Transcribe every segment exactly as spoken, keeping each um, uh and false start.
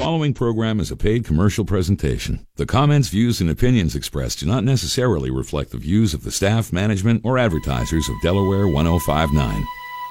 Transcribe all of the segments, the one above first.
following program is a paid commercial presentation. The comments, views, and opinions expressed do not necessarily reflect the views of the staff, management, or advertisers of Delaware one oh five point nine.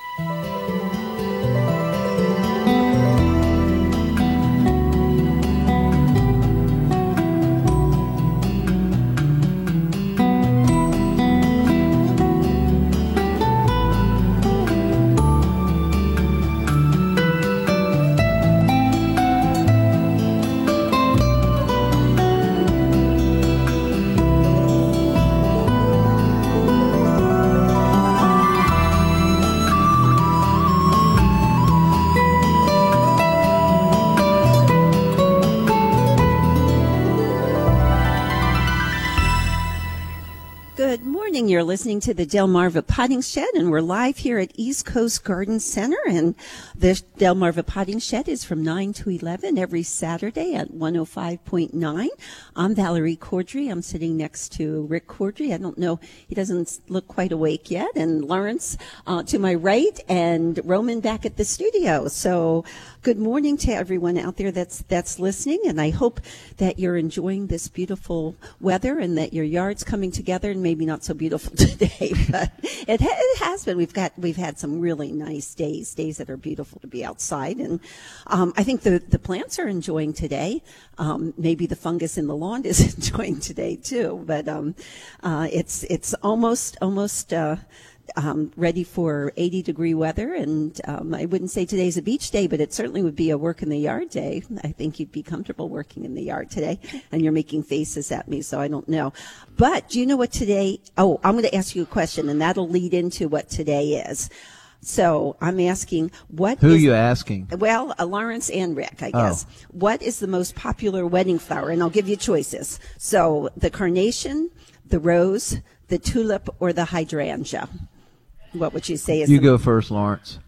You're listening to the Delmarva Potting Shed, and we're live here at East Coast Garden Center. And the Delmarva Potting Shed is from nine to eleven every Saturday at one oh five point nine. I'm Valerie Cordry. I'm sitting next to Rick Cordry. I don't know, he doesn't look quite awake yet. And Lawrence uh, to my right, and Roman back at the studio. So good morning to everyone out there that's that's listening, and I hope that you're enjoying this beautiful weather and that your yard's coming together, and maybe not so beautiful today, but it, ha- it has been. We've got we've had some really nice days, days that are beautiful to be outside, and um, I think the the plants are enjoying today. Um, maybe the fungus in the lawn is enjoying today too, but um, uh, it's it's almost almost. Uh, Um, ready for eighty degree weather, and um, I wouldn't say today's a beach day, but it certainly would be a work in the yard day. I think you'd be comfortable working in the yard today, and you're making faces at me, so I don't know. But do you know what today, oh, I'm going to ask you a question, and that'll lead into what today is. So I'm asking, what Who is, are you asking? Well, uh, Lawrence and Rick, I guess. Oh. What is the most popular wedding flower? And I'll give you choices. So the carnation, the rose, the tulip, or the hydrangea. What would you say is You the go first, Lawrence.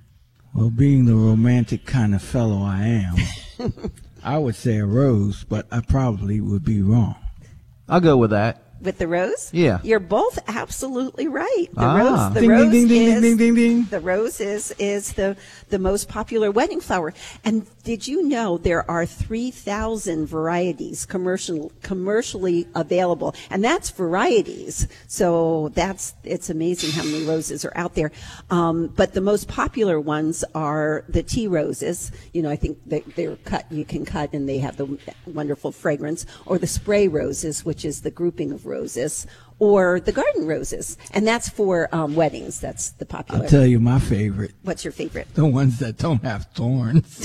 Well, being the romantic kind of fellow I am, I would say a rose, but I probably would be wrong. I'll go with that. With the rose? Yeah. You're both absolutely right. The Ah. rose, the Ding, rose ding, ding, is ding, ding, ding, ding. the rose is is the the most popular wedding flower. And did you know there are three thousand varieties commercial commercially available, and that's varieties. So that's it's amazing how many roses are out there. Um, but the most popular ones are the tea roses. You know, I think they, they're cut. You can cut, and they have the wonderful fragrance. Or the spray roses, which is the grouping of roses, or the garden roses, and that's for um, weddings. That's the popular. I'll tell you my favorite. What's your favorite? The ones that don't have thorns.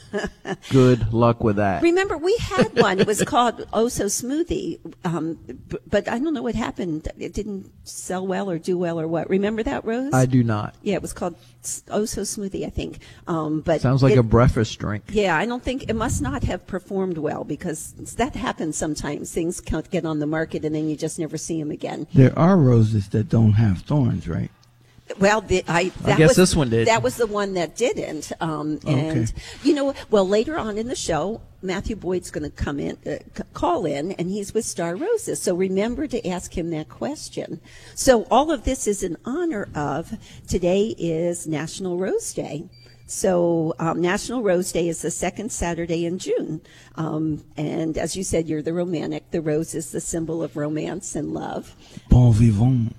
Good luck with that. Remember, we had one. It was called Oh So Smoothie, um, b- but I don't know what happened. It didn't sell well or do well or what. Remember that, Rose? I do not. Yeah, it was called Oh So Smoothie, I think. Um, but Sounds like it, a breakfast drink. Yeah, I don't think it must not have performed well, because that happens sometimes. Things can't get on the market, and then you just never see them again. There are roses that don't have thorns, right? Well, the, I, that I guess was, this one did. That was the one that didn't. Um, and, Okay. you know, well, later on in the show, Matthew Boyd's going to come in, uh, c- call in, and he's with Star Roses. So remember to ask him that question. So all of this is in honor of, today is National Rose Day. So um, National Rose Day is the second Saturday in June. Um, and as you said, you're the romantic. The rose is the symbol of romance and love. Bon vivant.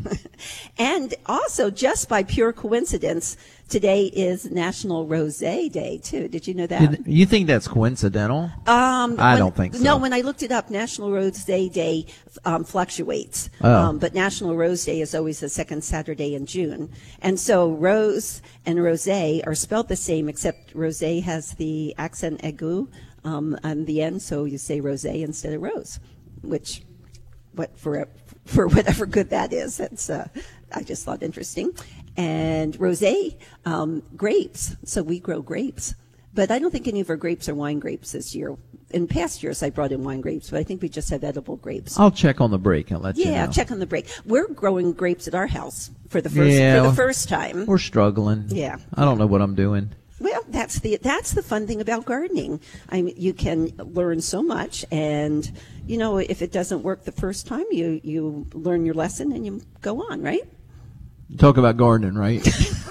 And also, just by pure coincidence, today is National Rosé Day, too. Did you know that? Did- You think that's coincidental? Um, I when- don't think so. No, when I looked it up, National Rosé Day um, fluctuates. Oh. Um, but National Rose Day is always the second Saturday in June. And so rose and rosé are spelled the same, except rosé has the accent aigu um, on the end, so you say rosé instead of rose, which what for for whatever good that is. That's uh, I just thought interesting. And rosé, um, grapes. So we grow grapes. But I don't think any of our grapes are wine grapes this year. In past years, I brought in wine grapes, but I think we just have edible grapes. I'll check on the break and let you know. Yeah, check on the break. We're growing grapes at our house for the first Yeah, for the first time. We're struggling. Yeah. I don't know what I'm doing. Well, that's the that's the fun thing about gardening. I mean, you can learn so much, and you know, if it doesn't work the first time, you you learn your lesson and you go on, right? Talk about gardening, right?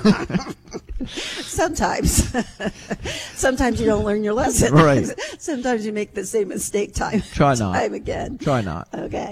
Sometimes. Sometimes you don't learn your lesson. Right. Sometimes you make the same mistake time, Try not. time again. Try not. Okay.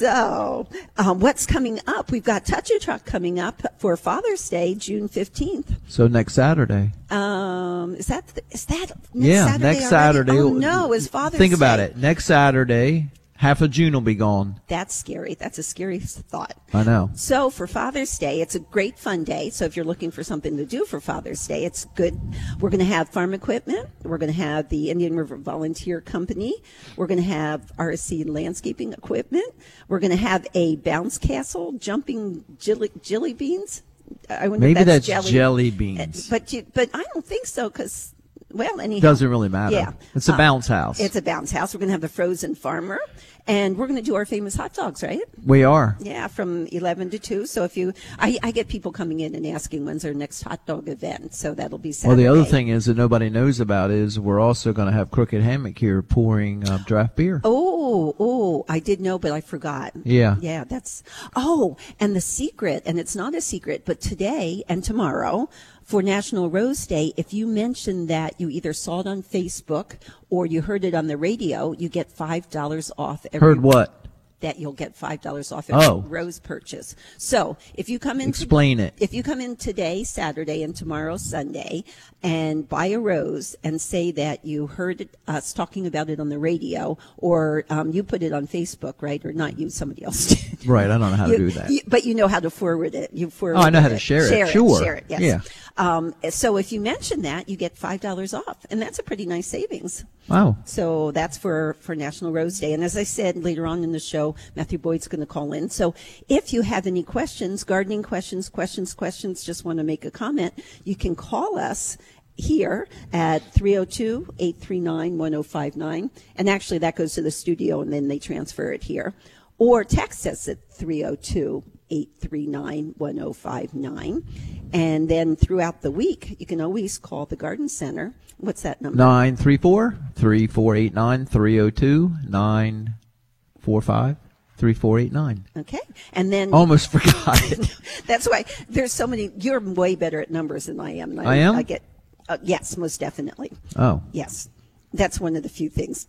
So, um, what's coming up? We've got Touch a Truck coming up for Father's Day, June fifteenth. So next Saturday. Um, is that, is that next yeah, Saturday next already? Saturday. Oh, no, it's Father's Think Day. about it. Next Saturday, half of June will be gone. That's scary. That's a scary thought. I know. So for Father's Day, it's a great fun day. So if you're looking for something to do for Father's Day, it's good. We're going to have farm equipment. We're going to have the Indian River Volunteer Company. We're going to have R S C landscaping equipment. We're going to have a bounce castle, jumping jelly, jelly beans. I wonder Maybe if that's, that's jelly. jelly beans. But you, but I don't think so because, well, anyhow. Doesn't really matter. Yeah. It's a Uh, bounce house. It's a bounce house. We're going to have the Frozen Farmer. And we're going to do our famous hot dogs, right? We are. Yeah, from eleven to two. So if you, I, I get people coming in and asking when's our next hot dog event. So that'll be Saturday. Well, the other thing is that nobody knows about is we're also going to have Crooked Hammock here pouring uh, draft beer. Oh, oh, I did know, but I forgot. Yeah. Yeah, that's, oh, and the secret, and it's not a secret, but today and tomorrow for National Rose Day, if you mention that you either saw it on Facebook or you heard it on the radio, you get five dollars off every Heard what? that you'll get five dollars off every Oh. rose purchase. So if you come in, Explain it. If you come in today, Saturday, and tomorrow, Sunday, and buy a rose and say that you heard it, us talking about it on the radio, or um, you put it on Facebook, right? Or not you, somebody else did. Right, I don't know how to You- do that. you- but you know how to forward it. You forward Oh, I know how to it. share it. Share Sure. Share it. Yes. Yeah. Um, so if you mention that, you get five dollars off, and that's a pretty nice savings. Wow. So that's for, for National Rose Day. And as I said, later on in the show, Matthew Boyd's going to call in. So if you have any questions, gardening questions, questions, questions, just want to make a comment, you can call us here at three oh two, eight three nine, one oh five nine. And actually that goes to the studio and then they transfer it here. Or text us at three oh two, eight three nine, one oh five nine. And then throughout the week, you can always call the Garden Center. What's that number? nine three four, three four eight nine, three oh two, nine four five, three four eight nine. Okay. And then Almost forgot it. that's why there's so many. You're way better at numbers than I am. I am? I get, uh, yes, most definitely. Oh. Yes. That's one of the few things.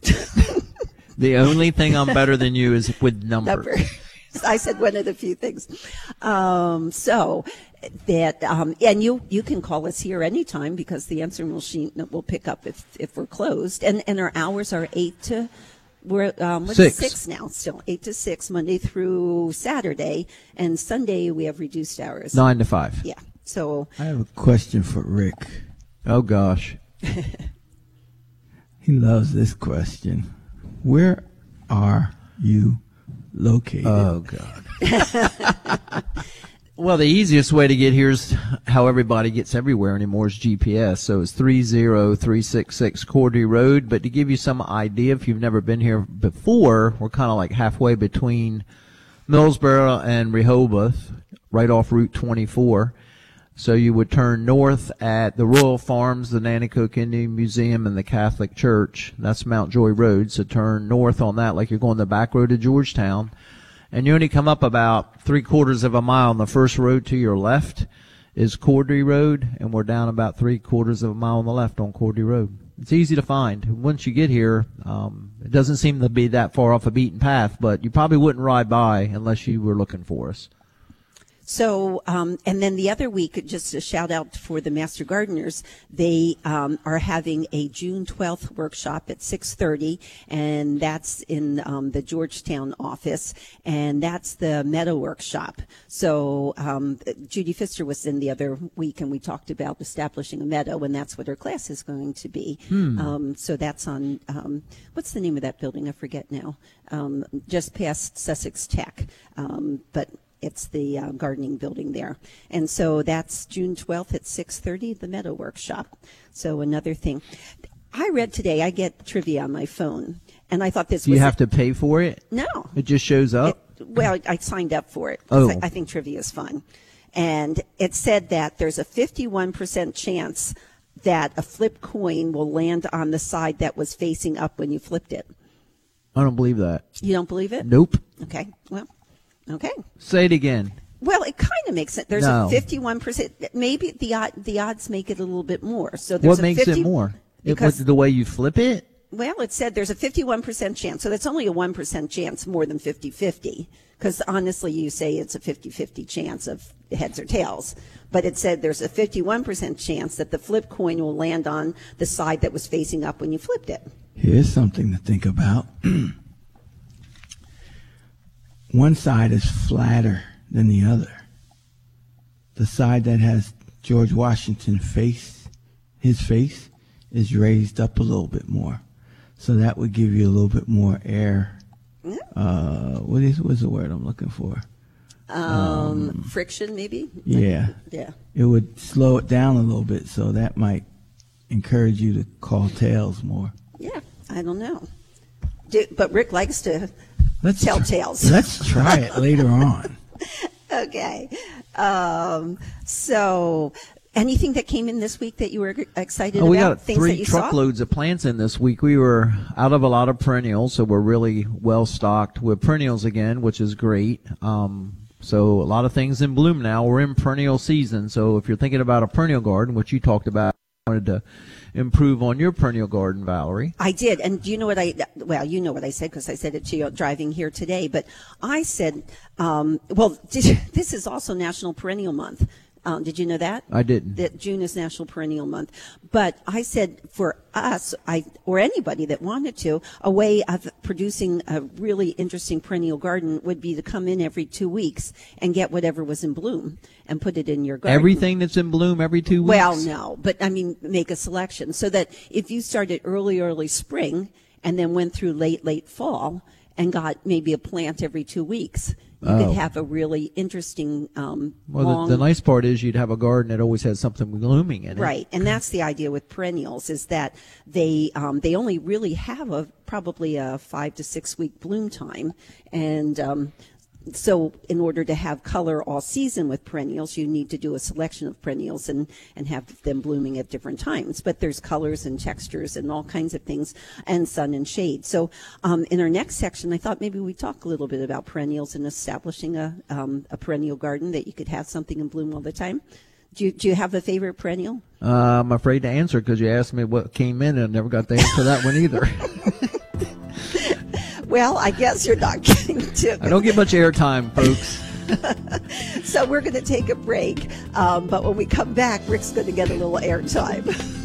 The only thing I'm better than you is with numbers. Number. I said one of the few things. Um, so that, um, and you, you can call us here anytime because the answering machine will pick up if, if we're closed. And, and our hours are eight to, we're, um, what's Six. six now still, eight to six, Monday through Saturday. And Sunday we have reduced hours. Nine to five. Yeah. So I have a question for Rick. Oh, gosh. He loves this question. Where are you located? Oh, God. Well, the easiest way to get here is how everybody gets everywhere anymore is G P S. So it's three oh three six six Cordy Road. But to give you some idea, if you've never been here before, we're kind of like halfway between Millsboro and Rehoboth, right off Route twenty-four. So you would turn north at the Royal Farms, the Nanticoke Indian Museum, and the Catholic Church. That's Mount Joy Road. So turn north on that like you're going the back road to Georgetown. And you only come up about three quarters of a mile. And the first road to your left is Cordy Road, and we're down about three quarters of a mile on the left on Cordy Road. It's easy to find. Once you get here, um, it doesn't seem to be that far off a beaten path, but you probably wouldn't ride by unless you were looking for us. So, um, and then the other week, just a shout out for the Master Gardeners, they um, are having a June twelfth workshop at six thirty, and that's in um, the Georgetown office, and that's the Meadow Workshop. So um, Judy Pfister was in the other week, and we talked about establishing a meadow, and that's what her class is going to be. Hmm. Um, so that's on, um, what's the name of that building? I forget now. Um, just past Sussex Tech, um, but it's the uh, gardening building there. And so that's June twelfth at six thirty, the Meadow Workshop. So another thing. I read today, I get trivia on my phone, and I thought this Do was... you have to pay for it? No. It just shows up? It, well, I signed up for it. 'cause Oh. I, I think trivia is fun. And it said that there's a fifty-one percent chance that a flip coin will land on the side that was facing up when you flipped it. I don't believe that. You don't believe it? Nope. Okay. Well, okay. Say it again. Well, it kind of make sense. There's No. a fifty-one percent. Maybe the odd, the odds make it a little bit more. So there's What a makes fifty it more? It, Because what, the way you flip it? well, it said there's a fifty-one percent chance. So that's only a one percent chance more than fifty-fifty. Because honestly, you say it's a fifty-fifty chance of heads or tails. But it said there's a fifty-one percent chance that the flip coin will land on the side that was facing up when you flipped it. Here's something to think about. One side is flatter than the other. The side that has George Washington's face, his face, is raised up a little bit more. So that would give you a little bit more air. Uh, what is what's the word I'm looking for? Um, friction, maybe? Yeah. Yeah. It would slow it down a little bit, so that might encourage you to call tails more. Yeah, I don't know. Do, but Rick likes to Let's tell tr- tales. Let's try it later on. Okay. Um, so, anything that came in this week that you were excited Oh, we about? got Things that three you saw? truckloads of plants in this week. We were out of a lot of perennials, so we're really well stocked with perennials again, which is great. Um, so a lot of things in bloom now. We're in perennial season, so if you're thinking about a perennial garden, which you talked about, I wanted to improve on your perennial garden, Valerie. I did, and do you know what I? Well, you know what I said because I said it to you driving here today. But I said, um, well, did, this is also National Perennial Month. Um, did you know that? I didn't. That June is National Perennial Month. But I said for us, I or anybody that wanted to, a way of producing a really interesting perennial garden would be to come in every two weeks and get whatever was in bloom and put it in your garden. Everything that's in bloom every two weeks? Well, no, but I mean, make a selection so that if you started early, early spring and then went through late, late fall and got maybe a plant every two weeks, you Oh. could have a really interesting, um, Well, long, the, the nice part is you'd have a garden that always has something blooming in it. right, and that's the idea with perennials is that they um, they only really have a probably a five to six week bloom time, and um, so in order to have color all season with perennials, you need to do a selection of perennials and, and have them blooming at different times. But there's colors and textures and all kinds of things, and sun and shade. So um, in our next section, I thought maybe we'd talk a little bit about perennials and establishing a, um, a perennial garden that you could have something in bloom all the time. Do you, do you have a favorite perennial? Uh, I'm afraid to answer because you asked me what came in and I never got the answer to that one either. Well, I guess you're not getting to. I don't get much airtime, folks. So we're going to take a break. Um, but when we come back, Rick's going to get a little airtime.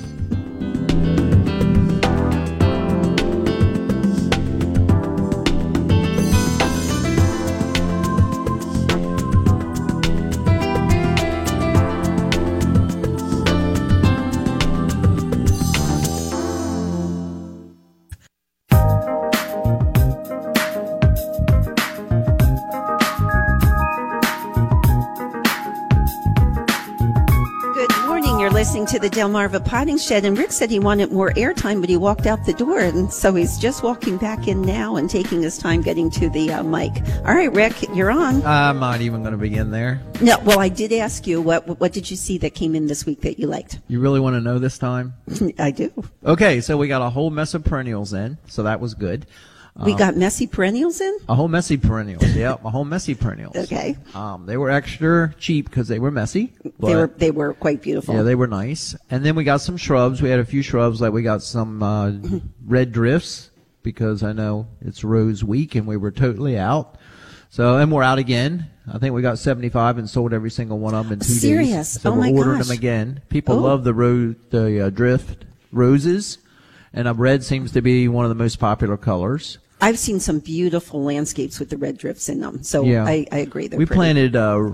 Listening to the Delmarva Potting Shed, and Rick said he wanted more airtime, but he walked out the door, and so he's just walking back in now and taking his time getting to the uh, mic. All right, Rick, you're on. I'm not even going to begin there. No, well, I did ask you what what did you see that came in this week that you liked? You really want to know this time? I do. Okay, so we got a whole mess of perennials in, so that was good. We Um, got messy perennials in? A whole messy perennials, yeah, a whole messy perennials. Okay. Um, they were extra cheap because they were messy. But They were they were quite beautiful. Yeah, they were nice. And then we got some shrubs. We had a few shrubs, like we got some uh, red drifts because I know it's Rose Week and we were totally out. So, and we're out again. I think we got seventy-five and sold every single one of them in two Serious? days. So Oh, we're my ordering gosh. them again. People Oh. love the ro- the uh, drift roses, and uh, red seems to be one of the most popular colors. I've seen some beautiful landscapes with the red drifts in them, so Yeah. I, I agree. They're We pretty. planted uh,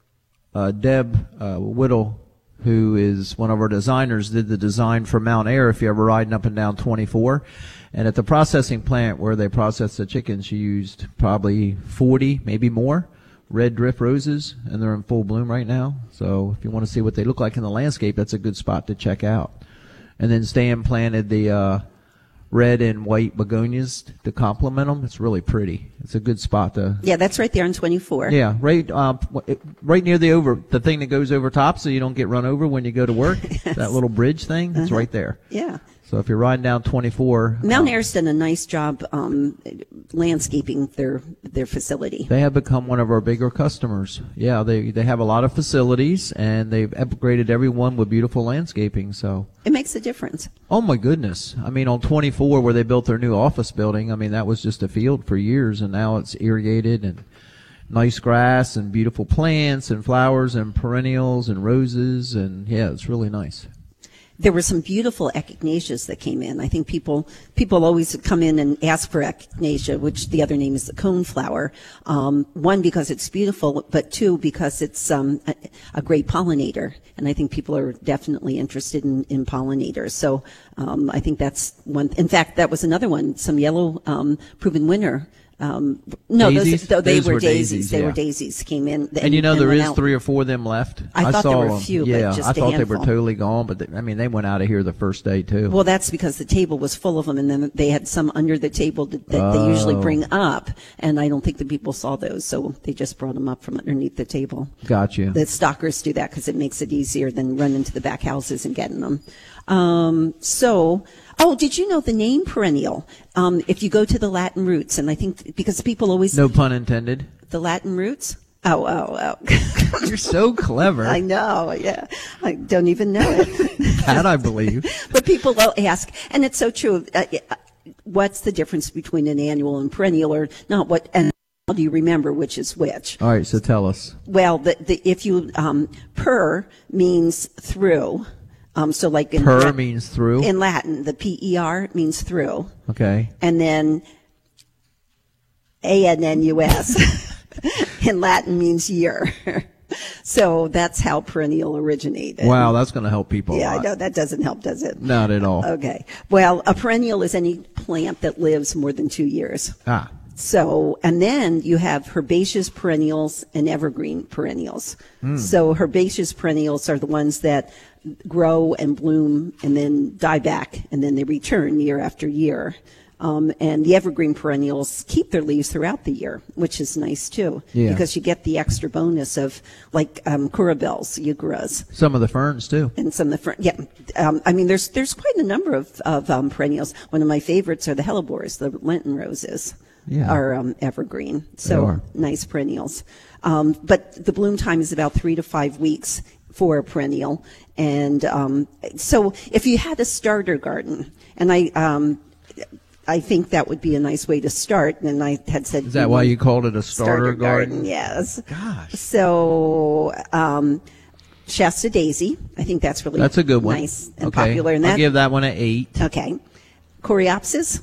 uh, Deb uh, Whittle, who is one of our designers, did the design for Mount Air if you're ever riding up and down twenty-four. And at the processing plant where they process the chickens, she used probably forty, maybe more, red drift roses, and they're in full bloom right now. So if you want to see what they look like in the landscape, that's a good spot to check out. And then Stan planted the uh, red and white begonias to complement them. It's really pretty. It's a good spot to. Yeah, that's right there on twenty-four. Yeah, right, uh, right near the over the thing that goes over top, so you don't get run over when you go to work. That little bridge thing, it's Uh-huh. right there. Yeah. So if you're riding down twenty-four, Mount um, Air's done a nice job um, landscaping their their facility. they have become one of our bigger customers. Yeah, they they have a lot of facilities, and they've upgraded every one with beautiful landscaping. So, It makes a difference. oh my goodness! I mean, on twenty-four, where they built their new office building, I mean, that was just a field for years, and now it's irrigated and nice grass and beautiful plants and flowers and perennials and roses, and yeah, it's really nice. There were some beautiful echinaceas that came in. I think people people always come in and ask for echinacea, which the other name is the coneflower. Um, one, because it's beautiful, but two, because it's um, a, a great pollinator. And I think people are definitely interested in, in pollinators. So um, I think that's one. In fact, that was another one, some yellow um, proven winner. Um, no, Daisies? those, though they Those were were daisies. daisies, They yeah. were daisies came in. And, And you know, and there went is out. three or four of them left. I thought saw there were a them. few, but yeah, just I a thought they were handful. totally gone, but they, I mean, they went out of here the first day too. Well, that's because the table was full of them, and then they had some under the table that, that they usually Oh. bring up, and I don't think the people saw those, so they just brought them up from underneath the table. Got you. The stockers do that because it makes it easier than running to the back houses and getting them. Um, so, oh, did you know the name perennial? Um, if you go to the Latin roots, and I think because people always No pun intended. the Latin roots. Oh, oh, oh. You're so clever. I know, yeah. I don't even know it. That I believe. But people will ask, and it's so true. Uh, uh, what's the difference between an annual and perennial, or not? What and how do you remember which is which? All right, so tell us. Well, the, the, if you um, per means through, um, so like in Per La- means through. in Latin, the P E R means through, Okay. and then A N N U S in Latin means year. So that's how perennial originated. Wow, that's going to help people. Yeah, a I lot. know that doesn't help, does it? Not at all. Okay. Well, a perennial is any plant that lives more than two years. Ah, So, and then you have herbaceous perennials and evergreen perennials. Hmm. So herbaceous perennials are the ones that grow and bloom and then die back, and then they return year after year. Um, and the evergreen perennials keep their leaves throughout the year, which is nice too, Yeah. because you get the extra bonus of like um, curabels, eugeras, some of the ferns too. and some of the fern. Yeah, um, I mean, there's there's quite a number of of um, perennials. One of my favorites are the hellebores, the Lenten roses. Yeah. Are um, evergreen, They so are. nice perennials. Um, but the bloom time is about three to five weeks for a perennial, and um, so if you had a starter garden, and I. Um, I think that would be a nice way to start. And I had said, Is that why you called it a starter, garden? Yes. Gosh. So, um, Shasta Daisy. I think that's really That's a good one. nice and okay. popular. And I'll that, give that one an eight. okay. Coreopsis.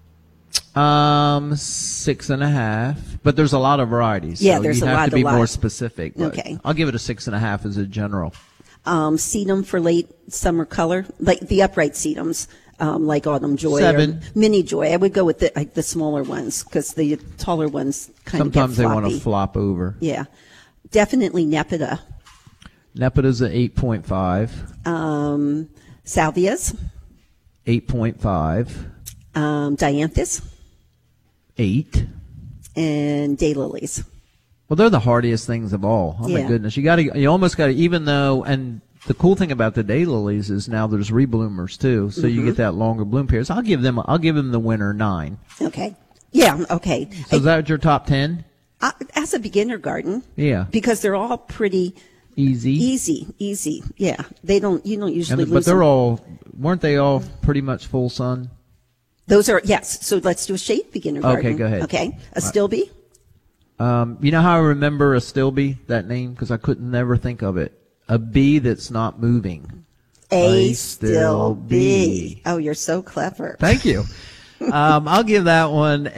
Um, six and a half. But there's a lot of varieties. Yeah, so there's you a have lot, to be a lot. more specific. But Okay. I'll give it a six and a half as a general. Um, sedum for late summer color, like the upright sedums, um, like Autumn Joy Seven. or Mini Joy. I would go with the like the smaller ones because the taller ones kind Sometimes of they get want floppy. to flop over. Yeah, definitely Nepeta, Nepida's an eight point five. um, salvias, eight point five. um, dianthus, eight. and daylilies. Well, they're the hardiest things of all. Oh my Yeah. goodness. You got to, you almost got to, even though, and the cool thing about the daylilies is now there's rebloomers too. So you Mm-hmm. get that longer bloom periods. I'll give them, I'll give them the winner nine. Okay, yeah, okay. So is that your top ten? Uh, as a beginner garden, Yeah. because they're all pretty Easy. easy, easy. Yeah, they don't. You don't usually And, lose but they're them. all, weren't they all pretty much full sun? Those are, yes. So let's do a shade beginner Okay, garden. go ahead. Okay. A Stilby? Um, you know how I remember a Stilby, that name? Because I couldn't never think of it. A bee that's not moving. A A Stilby. Stilby. Oh, you're so clever. Thank you. um, I'll give that one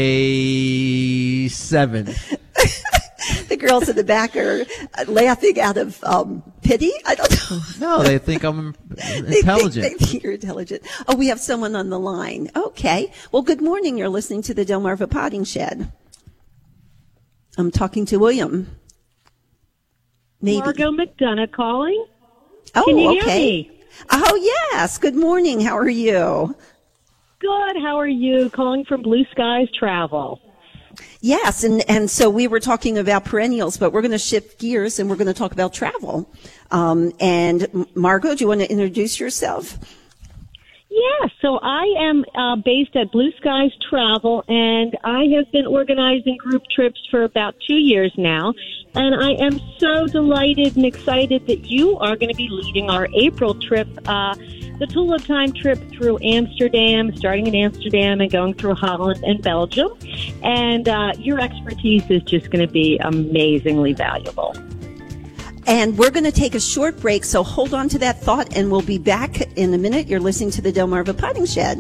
a seven. The girls in the back are uh, laughing out of um, pity. I don't know. No, they think I'm They intelligent. think, they think you're intelligent. Oh, we have someone on the line. Okay. Well, good morning. You're listening to the Delmarva Potting Shed. I'm talking to William. Maybe. Margot McDonough calling. Oh, Can you hear okay. me? Oh, yes. Good morning. How are you? Good. How are you? Calling from Blue Skies Travel. Yes, and, and so we were talking about perennials, but we're going to shift gears and we're going to talk about travel. Um, and M- Margot, do you want to introduce yourself? Yeah, so I am uh, based at Blue Skies Travel, and I have been organizing group trips for about two years now. And I am so delighted and excited that you are going to be leading our April trip, uh, the Tulip Time trip through Amsterdam, starting in Amsterdam and going through Holland and Belgium. And uh, your expertise is just going to be amazingly valuable. And we're going to take a short break, so hold on to that thought, and we'll be back in a minute. You're listening to the Delmarva Potting Shed.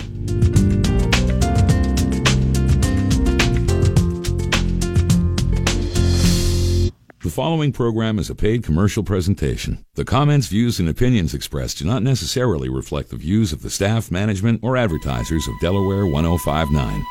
The following program is a paid commercial presentation. The comments, views, and opinions expressed do not necessarily reflect the views of the staff, management, or advertisers of Delaware one oh five point nine.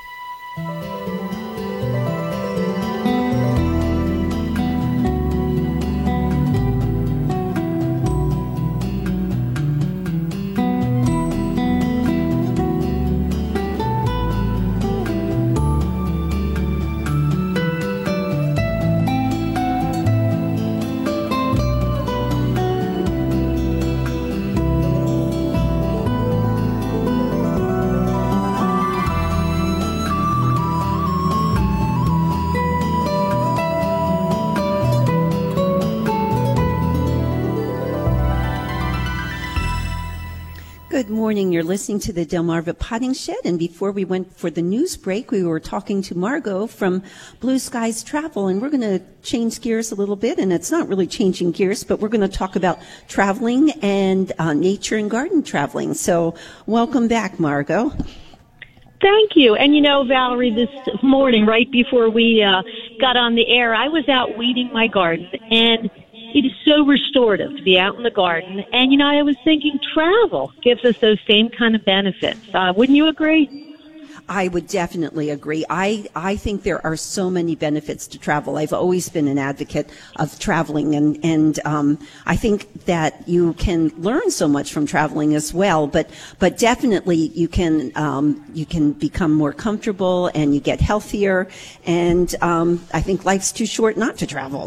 Good morning. You're listening to the Delmarva Potting Shed, and before we went for the news break, we were talking to Margot from Blue Skies Travel, and we're going to change gears a little bit, and it's not really changing gears, but we're going to talk about traveling and uh, nature and garden traveling. So welcome back, Margot. Thank you. And you know, Valerie, this morning, right before we uh, got on the air, I was out weeding my garden, and it is so restorative to be out in the garden. And, you know, I was thinking travel gives us those same kind of benefits. Uh, wouldn't you agree? I would definitely agree. I, I think there are so many benefits to travel. I've always been an advocate of traveling, and, and um, I think that you can learn so much from traveling as well. But but definitely you can um, you can become more comfortable, and you get healthier. And um, I think life's too short not to travel.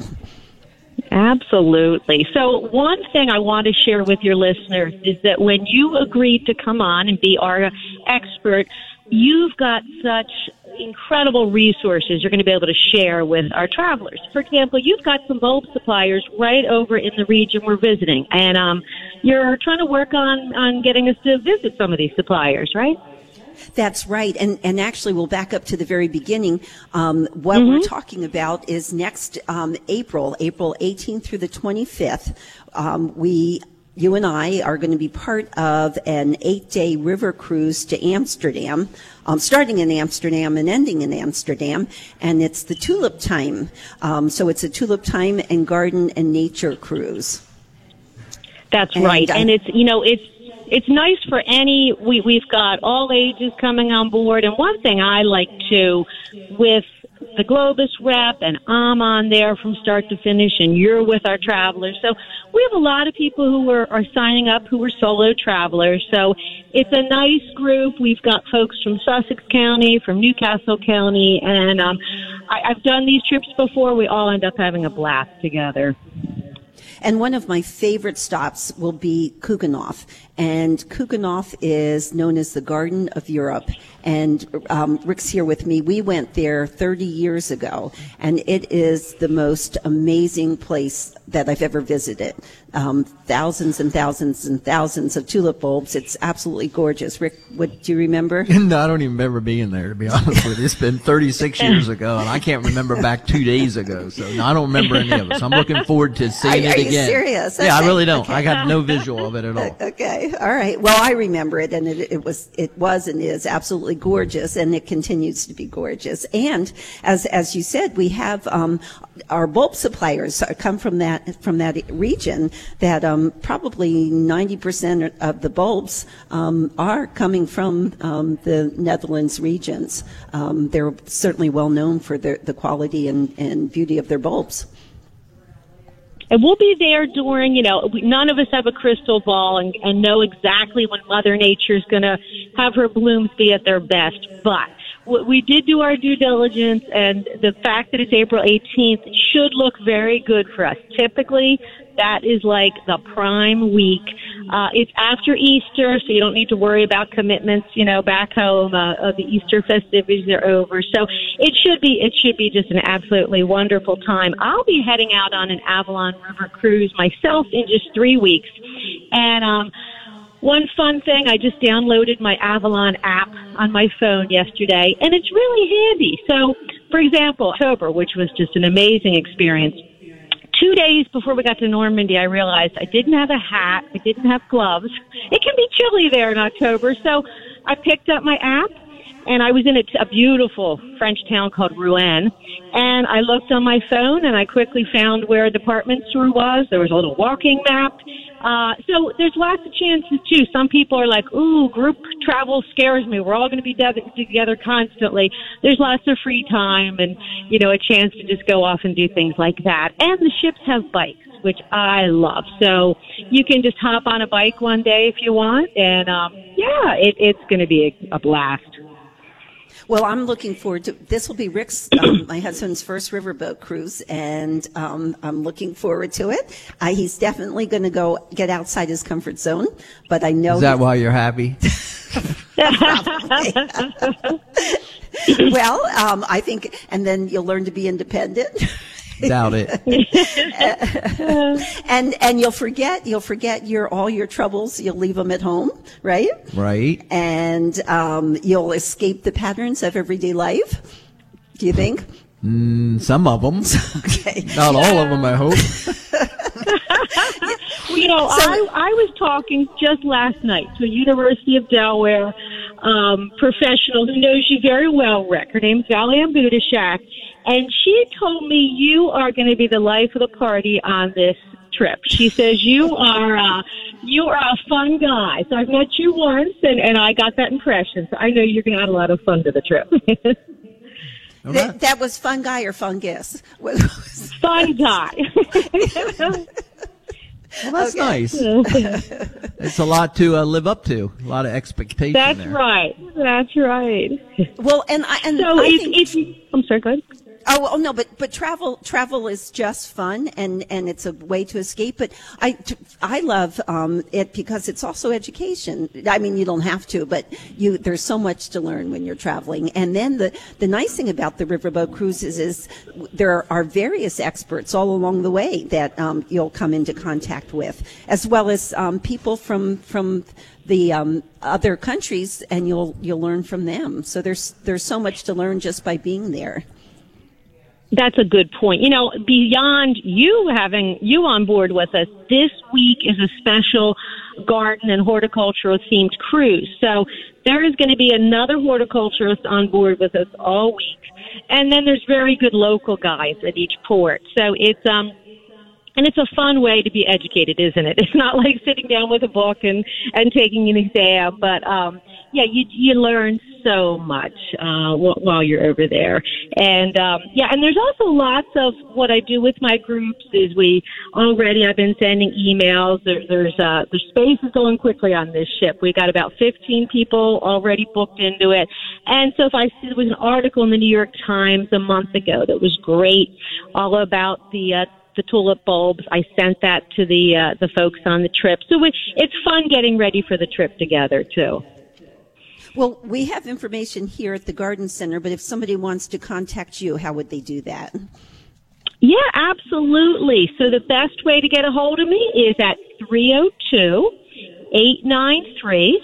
Absolutely. So one thing I want to share with your listeners is that when you agreed to come on and be our expert, you've got such incredible resources you're going to be able to share with our travelers. For example, you've got some bulb suppliers right over in the region we're visiting, and um, you're trying to work on, on getting us to visit some of these suppliers, right? That's right. And, and actually, we'll back up to the very beginning. Um, what mm-hmm. we're talking about is next um, April, April eighteenth through the twenty-fifth. Um, we, you and I are going to be part of an eight-day river cruise to Amsterdam, um, starting in Amsterdam and ending in Amsterdam. And it's the Tulip Time. Um, so it's a Tulip Time and Garden and Nature cruise. That's and right. I, and it's, you know, it's, It's nice for any, we, we've got all ages coming on board. And one thing I like to, with the Globus rep, and I'm on there from start to finish, and you're with our travelers. So we have a lot of people who are, are signing up who are solo travelers. So it's a nice group. We've got folks from Sussex County, from Newcastle County, and um, I, I've done these trips before. We all end up having a blast together. And one of my favorite stops will be Keukenhof. And Keukenhof is known as the Garden of Europe. And um, Rick's here with me. We went there thirty years ago, and it is the most amazing place that I've ever visited. Um, thousands and thousands and thousands of tulip bulbs. It's absolutely gorgeous. Rick, what do you remember? No, I don't even remember being there, to be honest with you. It's been thirty-six years ago, and I can't remember back two days ago. So no, I don't remember any of it. So I'm looking forward to seeing are, it are again. Are you serious? Yeah, okay. I really don't. Okay. I got no visual of it at all. Okay. All right. Well, I remember it, and it, it was it was and is absolutely gorgeous, and it continues to be gorgeous. And as as you said, we have um, our bulb suppliers come from that from that region. That um, probably ninety percent of the bulbs um, are coming from um, the Netherlands regions. Um, they're certainly well known for their, the quality and, and beauty of their bulbs. And we'll be there during, you know, we, none of us have a crystal ball and, and know exactly when Mother Nature's going to have her blooms be at their best. But we did do our due diligence, and the fact that it's April eighteenth should look very good for us. Typically, that is like the prime week. Uh, it's after Easter, so you don't need to worry about commitments, you know, back home. Uh, uh, the Easter festivities are over. So it should be, it should be just an absolutely wonderful time. I'll be heading out on an Avalon River cruise myself in just three weeks. And, um, one fun thing, I just downloaded my Avalon app on my phone yesterday, and it's really handy. So, for example, October, which was just an amazing experience, two days before we got to Normandy, I realized I didn't have a hat, I didn't have gloves. It can be chilly there in October, so I picked up my app, and I was in a, a beautiful French town called Rouen, and I looked on my phone, and I quickly found where a department store was. There was a little walking map. Uh, so there's lots of chances, too. Some people are like, ooh, group travel scares me. We're all going to be de- together constantly. There's lots of free time and, you know, a chance to just go off and do things like that. And the ships have bikes, which I love. So you can just hop on a bike one day if you want. And, um, yeah, it, it's going to be a, a blast. Well, I'm looking forward to this. Will be Rick's, um, my husband's first riverboat cruise, and um, I'm looking forward to it. Uh, he's definitely going to go get outside his comfort zone, but I know. Is that why you're happy? Well, um, I think, and then you'll learn to be independent. Doubt it. and and you'll forget you'll forget your all your troubles. You'll leave them at home, right? Right. And um, you'll escape the patterns of everyday life. Do you think? Mm, some of them. Okay. Not all of them, I hope. Well, you know, So- I, I was talking just last night to a University of Delaware um, professional who knows you very well, Rick. Her name's Valiam Budashak. And she told me you are going to be the life of the party on this trip. She says you are uh, you are a fun guy. So I've met you once, and, and I got that impression. So I know you're going to add a lot of fun to the trip. That, that was fun guy or fungus? Fun guy. Well, that's Okay. nice. It's a lot to uh, live up to. A lot of expectation That's there. right. That's right. Well, and I and So I if, think. if I'm sorry, go ahead. Oh well, no, but but travel travel is just fun, and and it's a way to escape. But I t- I love um, it because it's also education. I mean, you don't have to, but you there's so much to learn when you're traveling. And then the the nice thing about the riverboat cruises is there are various experts all along the way that um, you'll come into contact with, as well as um, people from from the um, other countries, and you'll you'll learn from them. So there's there's so much to learn just by being there. That's a good point. You know, beyond you having you on board with us, this week is a special garden and horticultural themed cruise. So there is going to be another horticulturist on board with us all week. And then there's very good local guides at each port. So it's, um, and it's a fun way to be educated, isn't it? It's not like sitting down with a book and, and taking an exam, but, um, yeah, you, you learn so much, uh, while you're over there. And, um, yeah, and there's also lots of what I do with my groups is we already, I've been sending emails. There, there's, uh, the space is going quickly on this ship. We got about fifteen people already booked into it. And so if I see there was an article in the New York Times a month ago that was great, all about the, uh, the tulip bulbs. I sent that to the, uh, the folks on the trip. So we, it's fun getting ready for the trip together too. Well, we have information here at the Garden Center, but if somebody wants to contact you, how would they do that? Yeah, absolutely. So the best way to get a hold of me is at three oh two, eight nine three,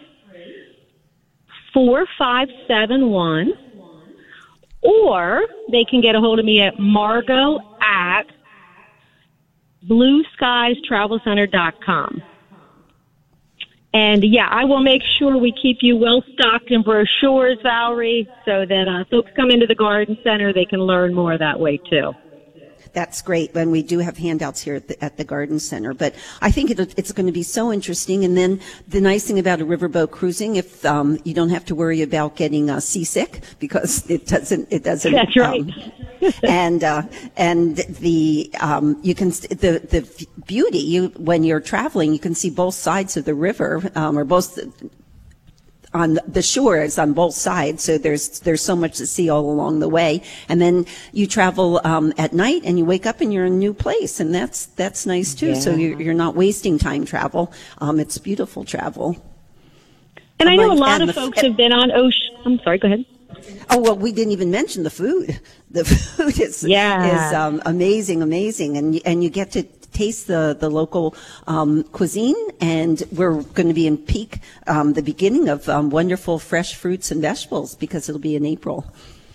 four five seven one, or they can get a hold of me at Margot at blue skies travel center dot com. And, yeah, I will make sure we keep you well-stocked in brochures, Valerie, so that uh, folks come into the Garden Center, they can learn more that way, too. That's great. And we do have handouts here at the, at the Garden Center. But I think it, it's going to be so interesting. And then the nice thing about a riverboat cruising, if um, you don't have to worry about getting uh, seasick, because it doesn't. It doesn't. That's right. Um, and uh, and the um, you can the the beauty you when you're traveling, you can see both sides of the river, um, or both. on the shores on both sides, so there's there's so much to see all along the way. And then you travel um, at night, and you wake up and you're in a new place, and that's that's nice too. Yeah. So you're, you're not wasting time travel. Um, it's beautiful travel. And I know a Like, lot and of the- folks have been on ocean. I'm sorry, go ahead. Oh, well, we didn't even mention the food. The food is Yeah. is um, amazing, amazing, and you, and you get to taste the the local um, cuisine. And we're going to be in peak, um, the beginning of um, wonderful fresh fruits and vegetables, because it'll be in April.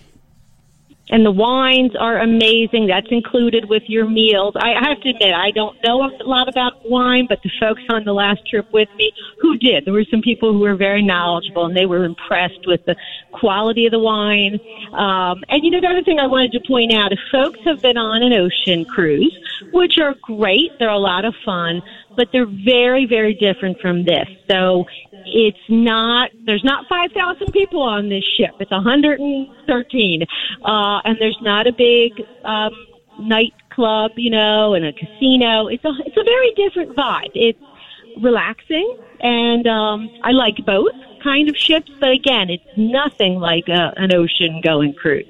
And the wines are amazing. That's included with your meals. I have to admit, I don't know a lot about wine, but the folks on the last trip with me who did, there were some people who were very knowledgeable, and they were impressed with the quality of the wine. Um, and, you know, the other thing I wanted to point out, if folks have been on an ocean cruise, which are great, they're a lot of fun, but they're very, very different from this. So it's not, there's not five thousand people on this ship. It's one hundred thirteen. Uh, and there's not a big um, nightclub, you know, and a casino. It's a, it's a very different vibe. It's relaxing, and um, I like both kind of ships, but again, it's nothing like a, an ocean-going cruise.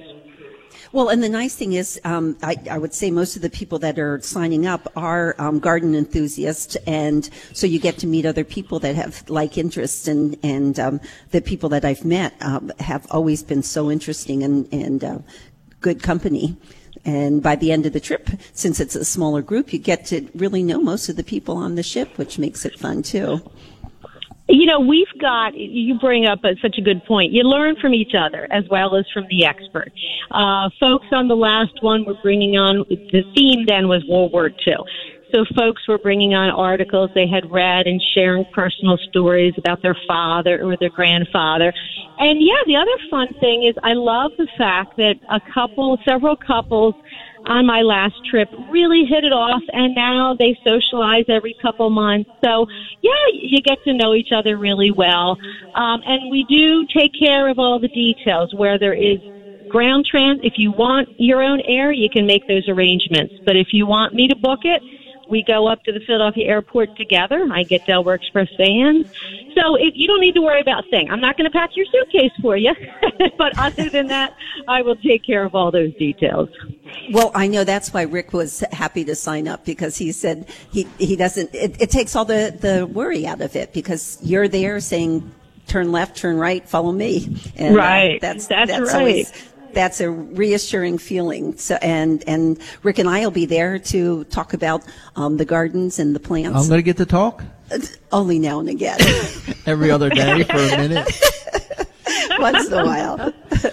Well, and the nice thing is, um, I, I would say most of the people that are signing up are um, garden enthusiasts, and so you get to meet other people that have like interests, and and um, the people that I've met um, have always been so interesting and and uh, good company. And by the end of the trip, since it's a smaller group, you get to really know most of the people on the ship, which makes it fun too. You know, we've got, you bring up a, such a good point. You learn from each other as well as from the expert. Uh, folks on the last one were bringing on, the theme then was World War Two. So folks were bringing on articles they had read and sharing personal stories about their father or their grandfather. And yeah, the other fun thing is I love the fact that a couple, several couples on my last trip really hit it off, and now they socialize every couple months. So, yeah, you get to know each other really well. Um, and we do take care of all the details where there is ground trans. If you want your own air, you can make those arrangements. But if you want me to book it, we go up to the Philadelphia airport together. I get Delaware Express vans. So it, you don't need to worry about saying, I'm not going to pack your suitcase for you. But other than that, I will take care of all those details. Well, I know that's why Rick was happy to sign up, because he said he, he doesn't, it, it takes all the, the worry out of it, because you're there saying, turn left, turn right, follow me. And, right. Uh, that's, that's, that's right. Always, that's a reassuring feeling. So, and, and Rick and I will be there to talk about, um, the gardens and the plants. I'm going to get to talk Only now and again. every other day for a minute. Once in a while.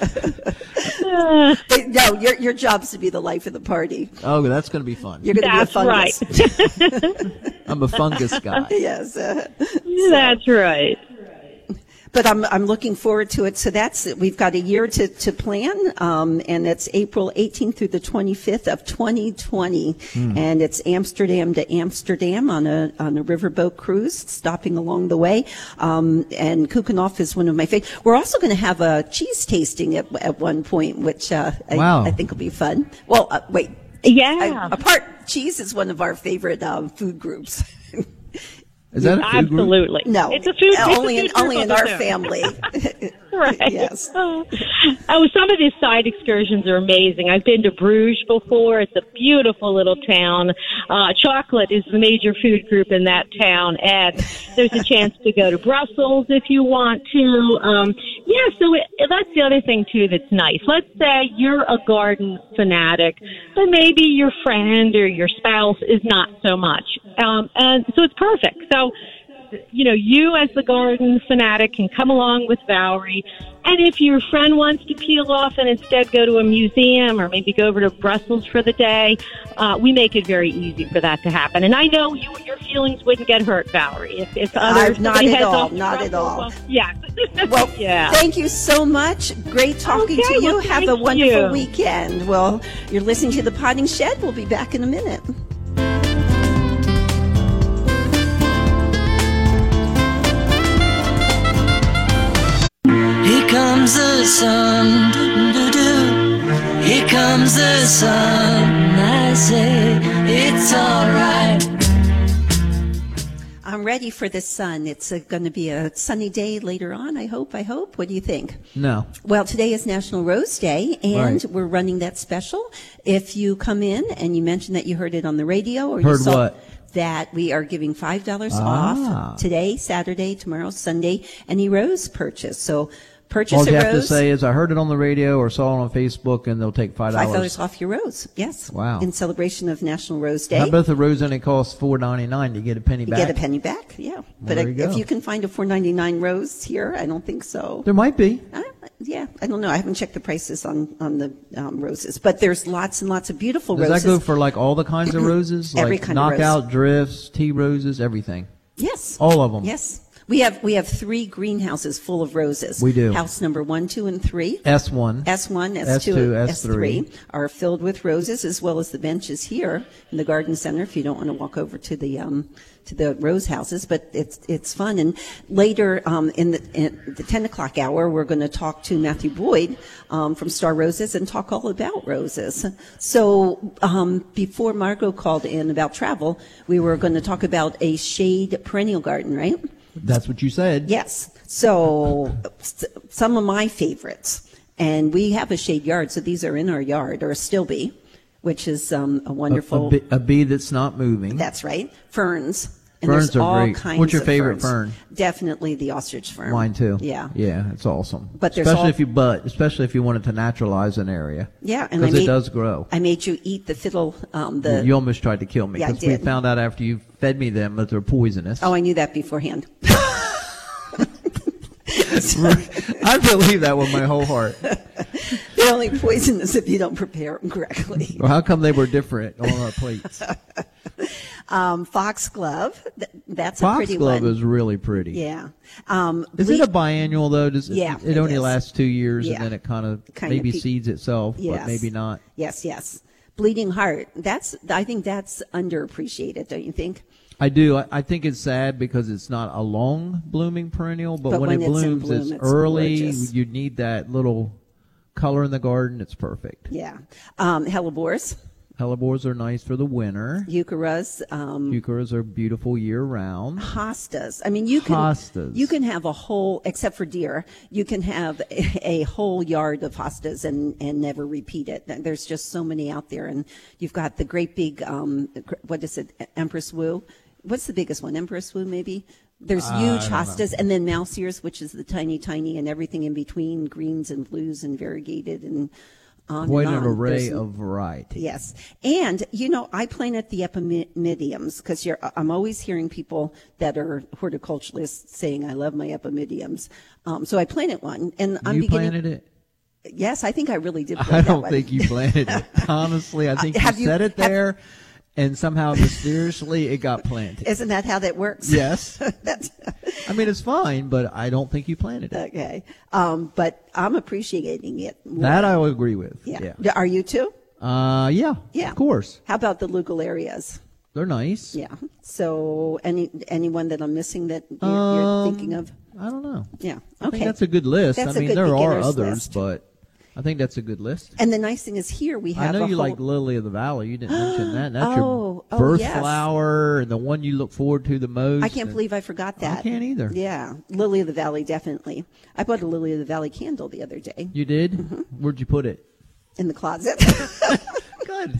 But no, your, your job's to be the life of the party. Oh, that's going to be fun. You're going to be a That's fungus. right. I'm a fungus guy. Yes. Uh, That's right. But I'm I'm looking forward to it. So that's it. We've got a year to to plan, um, and it's April eighteenth through the twenty-fifth of twenty twenty, mm. and it's Amsterdam to Amsterdam on a on a riverboat cruise, stopping along the way. Um, and Keukenhof is one of my favorites. We're also going to have a cheese tasting at at one point, which uh, wow. I, I think will be fun. Well, uh, wait, Yeah. I, apart cheese is one of our favorite um, food groups. Is that a food group? Absolutely. No, it's a food. It's only a in food only in group our of its own. family. Right. Yes. Oh, some of these side excursions are amazing. I've been to Bruges before. It's a beautiful little town. Uh, chocolate is the major food group in that town, and there's a chance to go to Brussels if you want to. Um, yeah, so it, that's the other thing, too, that's nice. Let's say you're a garden fanatic, but maybe your friend or your spouse is not so much. Um, and so it's perfect. So, you know, you as the garden fanatic can come along with Valerie. And if your friend wants to peel off and instead go to a museum or maybe go over to Brussels for the day, uh, we make it very easy for that to happen. And I know you, your feelings wouldn't get hurt, Valerie. If, if others, Uh, not somebody at heads all, off to not at Brussels, all. Well, yeah. Well, yeah. thank you so much. Great talking Okay, to you. well, Have a thank wonderful you. weekend. Well, you're listening to The Potting Shed. We'll be back in a minute. Here comes the sun, doo-doo-doo. Here comes the sun. I say it's alright. I'm ready for the sun. It's going to be a sunny day later on, I hope, I hope. What do you think? No. Well, today is National Rose Day, and Right. we're running that special. If you come in and you mention that you heard it on the radio or Heard you saw what? that we are giving five dollars Ah. off today, Saturday, tomorrow, Sunday, any rose purchase. So purchase All a you have to rose. say is, I heard it on the radio or saw it on Facebook, and they'll take five Five dollars. dollars off your rose, yes. Wow. In celebration of National Rose Day. How about the rose only costs four ninety-nine? You get a penny You back. get a penny back, yeah. But there I- you if go. you can find a four ninety-nine rose here, I don't think so. There might be. Uh, yeah, I don't know. I haven't checked the prices on on the um, roses, but there's lots and lots of beautiful Does roses. that go for like all the kinds of roses? Every like kind of rose. knockout, drifts, tea roses, everything. Yes, All of them. Yes, we have we have three greenhouses full of roses. We do. House number one, two, and three. S one. S one, S S two, two, S S three three are filled with roses, as well as the benches here in the garden center. If you don't want to walk over to the um, to the rose houses, but it's it's fun. And later um, in the in the ten o'clock hour, we're going to talk to Matthew Boyd um, from Star Roses and talk all about roses. So um, before Margot called in about travel, we were going to talk about a shade perennial garden, right? That's what you said. Yes. So s- some of my favorites, and we have a shade yard, so these are in our yard, or a still bee, which is um, a A, wonderful. a, bee, a bee that's not moving. That's right. Ferns. And Ferns there's are all great. kinds What's your of favorite ferns. fern? Definitely the ostrich fern. Mine too. Yeah. Yeah, it's awesome. But there's especially all- if you but especially if you wanted to naturalize an area. Yeah, and I because made, it does grow. I made you eat the fiddle. Um, the you almost tried to kill me Yeah, I because we did. found out after you fed me them that they're poisonous. oh, I knew that beforehand. I believe that with my whole heart. They're only poisonous if you don't prepare them correctly. Well, how come they were different on our plates? Um, foxglove. Th- that's a pretty Foxglove one. is really pretty. Yeah. Um, Is ble- it a biannual though? Does it, Yeah, it, it only is. lasts two years Yeah. and then it kind of Kinda maybe pe- seeds itself, Yes. but maybe not. Yes, yes. Bleeding heart. That's. I think that's underappreciated. Don't you think? I do. I, I think it's sad because it's not a long blooming perennial, but, But when, when it it's in blooms, bloom, it's it's early. gorgeous. You need that little color in the garden. It's perfect. Yeah. Um, hellebores, Hellebores are nice for the winter. eucharas, um, Eucharas are beautiful year round. hostas. I mean, you can Hostas. you can have a whole, except for deer, you can have a, a whole yard of hostas and and never repeat it. There's just so many out there, and you've got the great big um, what is it, Empress Wu? What's the biggest one? Empress Wu, maybe. There's huge hostas, and then mouse ears, which is the tiny, tiny, and everything in between, greens and blues and variegated and on Quite and an on. array There's- of variety. Yes, and you know, I plant the epimediums because I'm always hearing people that are horticulturalists saying, "I love my epimediums." Um, so I planted one, and I'm you beginning. planted it? Yes, I think I really did. Plant I that don't one. think you planted it. Honestly, I think Uh, have you you- set it have- there, and somehow mysteriously it got planted. Isn't that how that works? Yes. That's I mean, it's fine, but I don't think you planted it. okay. Um, but I'm appreciating it. More. That I will agree with. yeah. Yeah. Are you too? Uh, yeah. Yeah. Of course. How about the Lugularias? They're nice. Yeah. So any anyone that I'm missing that you're, Um, you're thinking of? I don't know. Yeah. I Okay. think that's a good list. That's I a mean, good there are beginner's others, list. but I think that's a good list. And the nice thing is here we have I know a you whole, like Lily of the Valley. You didn't mention that. That's Oh, your oh, birth yes. flower and the one you look forward to the most. I can't and- believe I forgot that. I can't either. Yeah, Lily of the Valley, definitely. I bought a Lily of the Valley candle the other day You did? Mm-hmm. Where'd you put it? in the closet. Good.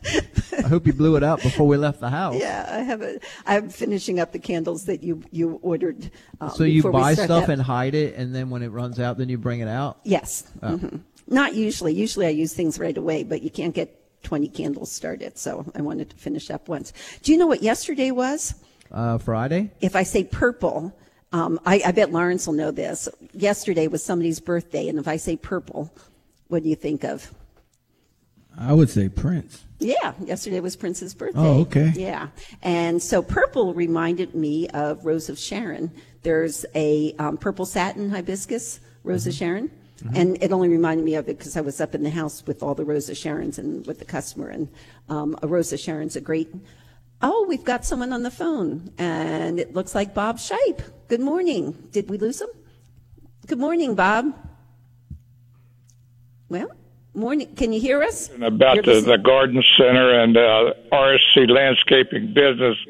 I hope you blew it out before we left the house. Yeah, I have a. I'm finishing up the candles that you you ordered. Um, So you before we buy start stuff that. and hide it, and then when it runs out, then you bring it out? Yes. Oh. hmm Not usually. Usually I use things right away, but you can't get twenty candles started. So I wanted to finish up once. Do you know what yesterday was? Uh, Friday? If I say purple, um, I, I bet Lawrence will know this. Yesterday was somebody's birthday, and if I say purple, what do you think of? I would say Prince. Yeah, yesterday was Prince's birthday. Oh, okay. Yeah, and so purple reminded me of Rose of Sharon. There's a um, purple satin hibiscus, Rose of Sharon, and it only reminded me of it because I was up in the house with all the Rose of Sharons and with the customer, and um, a Rose of Sharon's a great. Oh, we've got someone on the phone, and it looks like Bob Shipe. Good morning. Did we lose him? Good morning, Bob. Well, morning. Can you hear us? About You're the, listening- the garden center and uh, R S C landscaping business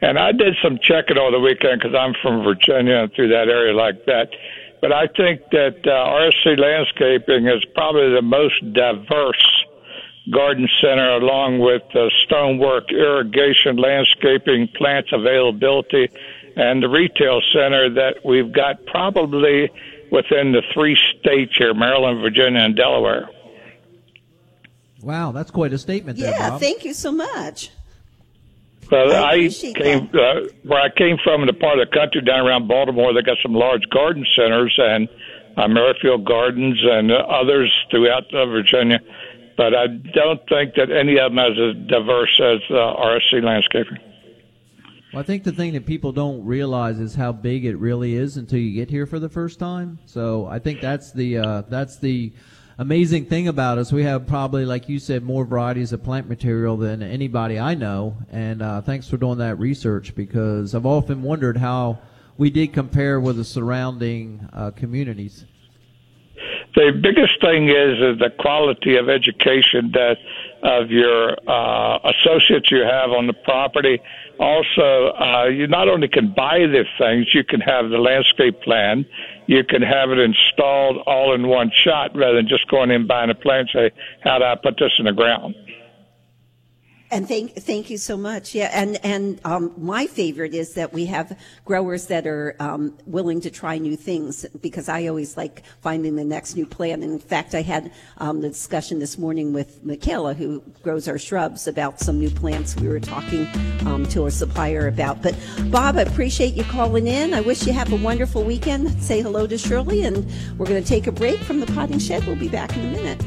And I did some checking over the weekend because I'm from Virginia and through that area like that. But I think that uh, R S C Landscaping is probably the most diverse garden center, along with uh, stonework, irrigation, landscaping, plants availability, and the retail center that we've got probably within the three states here, Maryland, Virginia, and Delaware. Wow, that's quite a statement there, Yeah, Bob. thank you so much. Well, I I appreciate came uh, where I came from in the part of the country down around Baltimore. They got some large garden centers and uh, Merrifield Gardens and uh, others throughout uh, Virginia. But I don't think that any of them is as diverse as uh, R S C Landscaping. Well, I think the thing that people don't realize is how big it really is until you get here for the first time. So I think that's the uh, that's the amazing thing about us. We have probably, like you said, more varieties of plant material than anybody I know. And uh, thanks for doing that research, because I've often wondered how we did compare with the surrounding uh, communities. The biggest thing is, is the quality of education that of your uh, associates you have on the property. Also, uh, you not only can buy the things, you can have the landscape plan. You can have it installed all in one shot rather than just going in and buying a plant and say, how do I put this in the ground? And thank thank you so much. Yeah, and and um, my favorite is that we have growers that are um, willing to try new things, because I always like finding the next new plant. And in fact, I had um, the discussion this morning with Michaela, who grows our shrubs, about some new plants we were talking um, to a supplier about. But Bob, I appreciate you calling in. I wish you have a wonderful weekend. Say hello to Shirley, and we're going to take a break from the Potting Shed. We'll be back in a minute.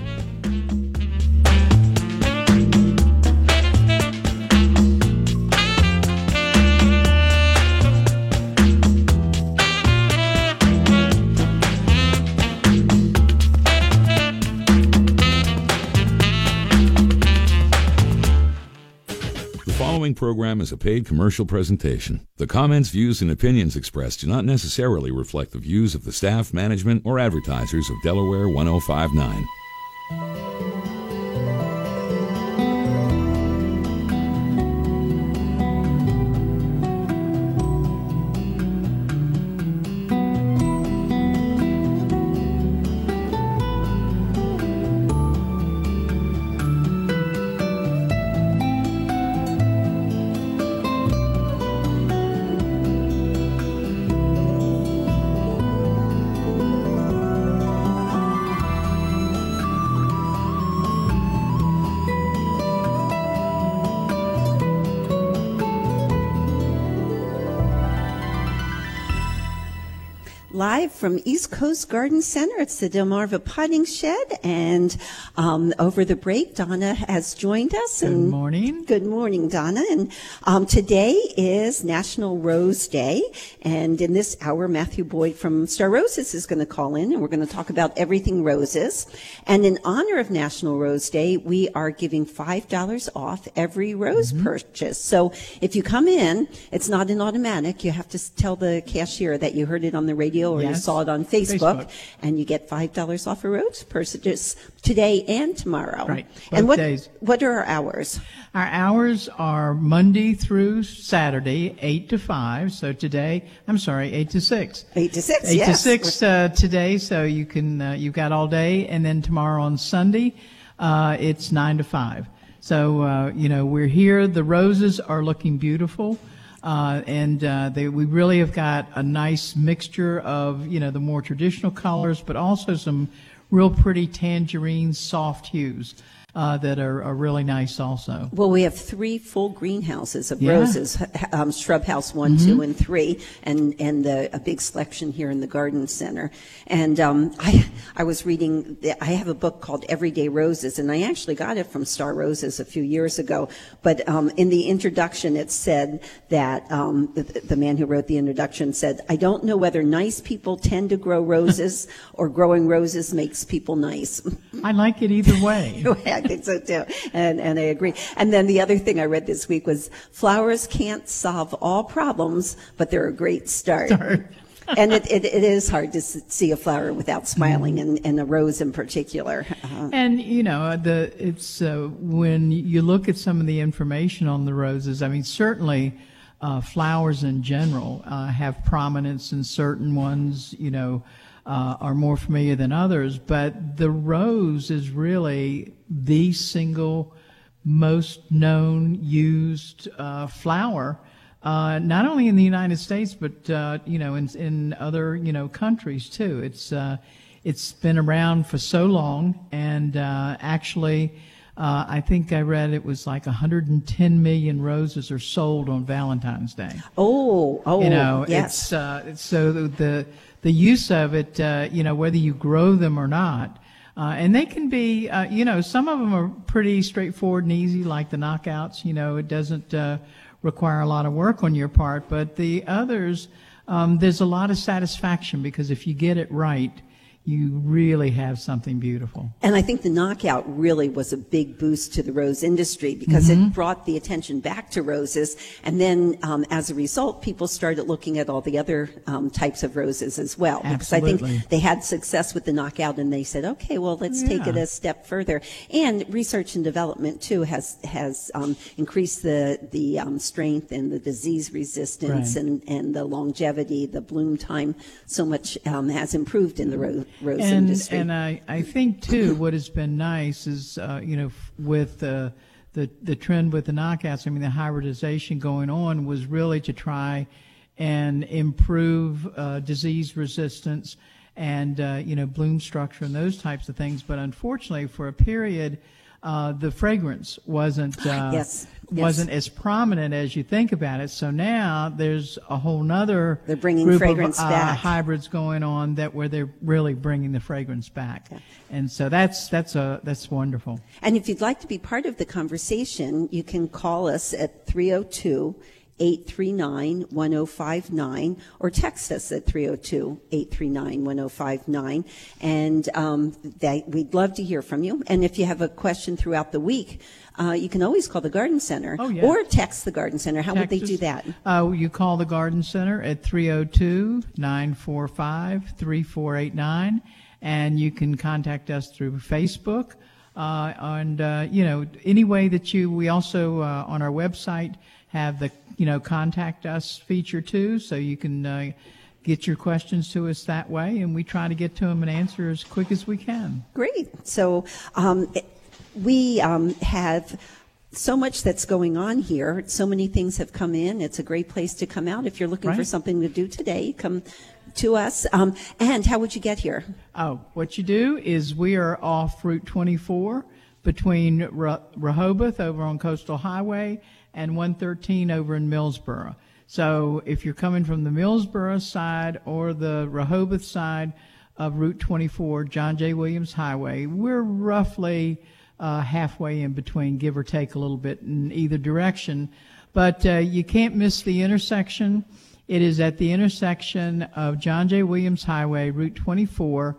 The following program is a paid commercial presentation. The comments, views, and opinions expressed do not necessarily reflect the views of the staff, management, or advertisers of Delaware one oh five point nine. Live from East Coast Garden Center, it's the Delmarva Potting Shed, and um, over the break, Donna has joined us. Good and morning. Good morning, Donna. And um, today is National Rose Day, and in this hour, Matthew Boyd from Star Roses is going to call in, and we're going to talk about everything roses. And in honor of National Rose Day, we are giving five dollars off every rose mm-hmm. purchase. So if you come in, it's not an automatic. You have to tell the cashier that you heard it on the radio or Yes. you saw it on Facebook, Facebook, and you get five dollars off a rose purchase today and tomorrow. Right, And both what, days. what are our hours? Our hours are Monday through Saturday, eight to five. So today, I'm sorry, eight to six. Eight to six, Eight yes. to six uh, today, so you can uh, you've got all day, and then tomorrow on Sunday, uh, it's nine to five. So uh, you know we're here. The roses are looking beautiful. Uh, and uh, they, we really have got a nice mixture of, you know, the more traditional colors, but also some real pretty tangerine soft hues uh, that are, are really nice also. Well, we have three full greenhouses of Yeah. roses, um, Shrub House one, Mm-hmm. two, and three, and and the, a big selection here in the garden center. And um, I I was reading, I have a book called Everyday Roses, and I actually got it from Star Roses a few years ago. But um, in the introduction, it said that um, the, the man who wrote the introduction said, "I don't know whether nice people tend to grow roses or growing roses makes people nice." I like it either way. I think so too, and and I agree. And then the other thing I read this week was flowers can't solve all problems, but they're a great start. Start. And it, it, it is hard to s- see a flower without smiling, and, and a rose in particular. Uh, And you know, the it's uh, when you look at some of the information on the roses. I mean, certainly uh, flowers in general uh, have prominence, and certain ones, you know, uh, are more familiar than others. But the rose is really the single most known, used uh, flower, uh, not only in the United States, but uh, you know, in, in other you know countries too. It's uh, it's been around for so long, and uh, actually. Uh, I think I read it was like one hundred ten million roses are sold on Valentine's Day. Oh, oh, you know, yes. It's, uh, it's so the, the the use of it, uh, you know, whether you grow them or not, uh, and they can be, uh, you know, some of them are pretty straightforward and easy, like the knockouts. You know, it doesn't uh, require a lot of work on your part, but the others, um, there's a lot of satisfaction because if you get it right, you really have something beautiful. And I think the knockout really was a big boost to the rose industry because mm-hmm. it brought the attention back to roses. And then um, as a result, people started looking at all the other um, types of roses as well. Because I Absolutely. think they had success with the knockout and they said, okay, well, let's Yeah. take it a step further. And research and development, too, has has um, increased the, the um, strength and the disease resistance Right. and, and the longevity, the bloom time so much um, has improved in the rose. Rose and industry. and I, I think too what has been nice is uh, you know f- with uh, the the trend with the knockouts, I mean the hybridization going on was really to try and improve uh, disease resistance and uh, you know bloom structure and those types of things. But unfortunately, for a period, uh, the fragrance wasn't uh, Yes, yes. wasn't as prominent as you think about it. So now there's a whole nother They're bringing group fragrance of, uh, back. hybrids going on that where they're really bringing the fragrance back, and so that's that's a that's wonderful. And if you'd like to be part of the conversation, you can call us at three oh two, eight three nine, one oh five nine or text us at three oh two, eight three nine, one oh five nine. And um, that, we'd love to hear from you. And if you have a question throughout the week, uh, you can always call the Garden Center Oh, yeah. or text the Garden Center. How would they Texas, do that? Uh, you call the Garden Center at three oh two, nine four five, three four eight nine, and you can contact us through Facebook. Uh, and, uh, you know, any way that you, we also, uh, on our website, have the, you know, contact us feature too, so you can uh, get your questions to us that way, and we try to get to them and answer as quick as we can. Great. So um, it- we um, have so much that's going on here. So many things have come in. It's a great place to come out. If you're looking for Right. something to do today, come to us. Um, and how would you get here? Oh, what you do is we are off Route twenty-four between Re- Rehoboth over on Coastal Highway and one thirteen over in Millsboro. So if you're coming from the Millsboro side or the Rehoboth side of Route twenty-four, John J. Williams Highway, we're roughly uh, halfway in between, give or take a little bit in either direction. But uh, you can't miss the intersection. It is at the intersection of John J. Williams Highway, Route twenty-four,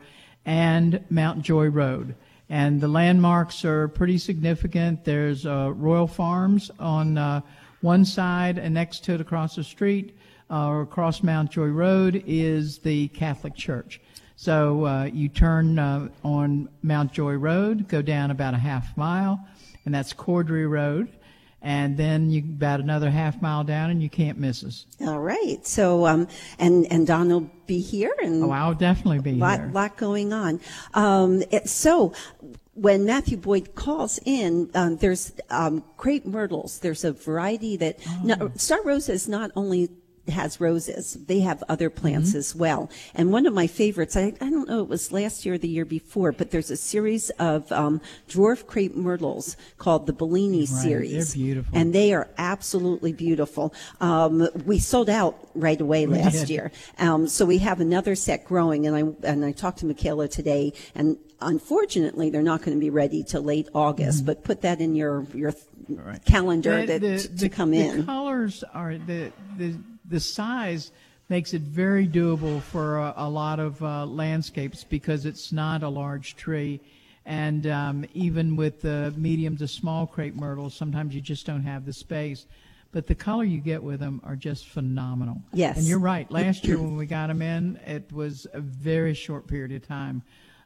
and Mount Joy Road. And the landmarks are pretty significant. There's uh, Royal Farms on uh, one side, and next to it across the street, uh, or across Mount Joy Road, is the Catholic Church. So uh, you turn uh, on Mount Joy Road, go down about a half mile, and that's Cordray Road. And then you about another half mile down, and you can't miss us. All right. So, um, and, and Don will be here. And Oh, I'll definitely be lot, here. lot going on. Um, it, so when Matthew Boyd calls in, um, there's um, crepe myrtles. There's a variety that Oh. no, Star Roses not only has roses, they have other plants Mm-hmm. as well. And one of my favorites, I, I don't know, it was last year or the year before, but there's a series of um, dwarf crepe myrtles called the Bellini Right, series. they're beautiful. And they are absolutely beautiful. Um, we sold out right away We last did. year. Um, so we have another set growing, and I and I talked to Michaela today, and unfortunately, they're not going to be ready till late August. But put that in your your Right. calendar The- that, the- to the- come the in. colors are the the the size makes it very doable for a, a lot of uh, landscapes because it's not a large tree, and um, even with the medium to small crepe myrtles, sometimes you just don't have the space. But the color you get with them are just phenomenal. Yes. And you're right. Last year when we got them in, it was a very short period of time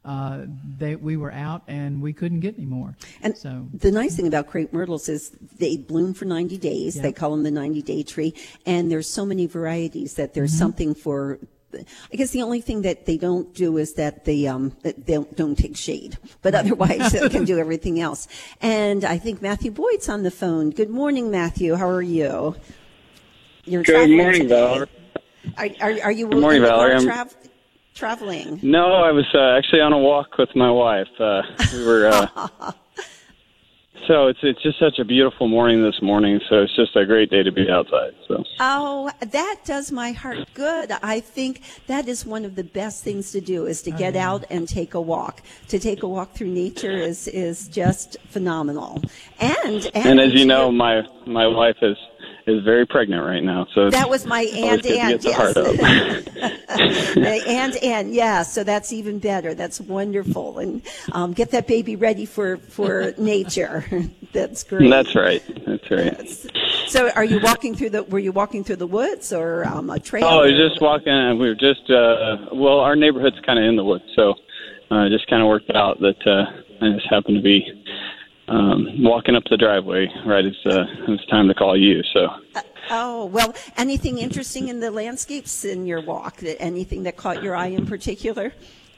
uh, they, we were out and we couldn't get any more. And so the nice thing about crepe myrtles is they bloom for ninety days. Yep. They call them the ninety-day tree. And there's so many varieties that there's Mm-hmm. something for. I guess the only thing that they don't do is that they um that they don't, don't take shade, but otherwise they can do everything else. And I think Matthew Boyd's on the phone. Good morning, Matthew. How are you? You're Good traveling morning, today. Valerie. Are, are, are you Good morning, in the car Valerie. I'm- trav- traveling? No, I was uh, actually on a walk with my wife. Uh, we were. Uh, so it's it's just such a beautiful morning this morning. So it's just a great day to be outside. So. Oh, that does my heart good. I think that is one of the best things to do is to get out and take a walk. To take a walk through nature is is just phenomenal. And and, And as you know, my my wife is is very pregnant right now. So it's that was my always and good to and get the heart yes. up. and and yeah, so that's even better. That's wonderful. And um, get that baby ready for for nature. That's great. That's right. That's right. So, are you walking through the? Were you walking through the woods or um, a trail? Oh, I was just walking, and we were just, uh, well, our neighborhood's kind of in the woods, so uh, just kind of worked out that uh, I just happened to be um, walking up the driveway right as uh, it was time to call you, so. Uh, oh, well, anything interesting in the landscapes in your walk? That anything that caught your eye in particular?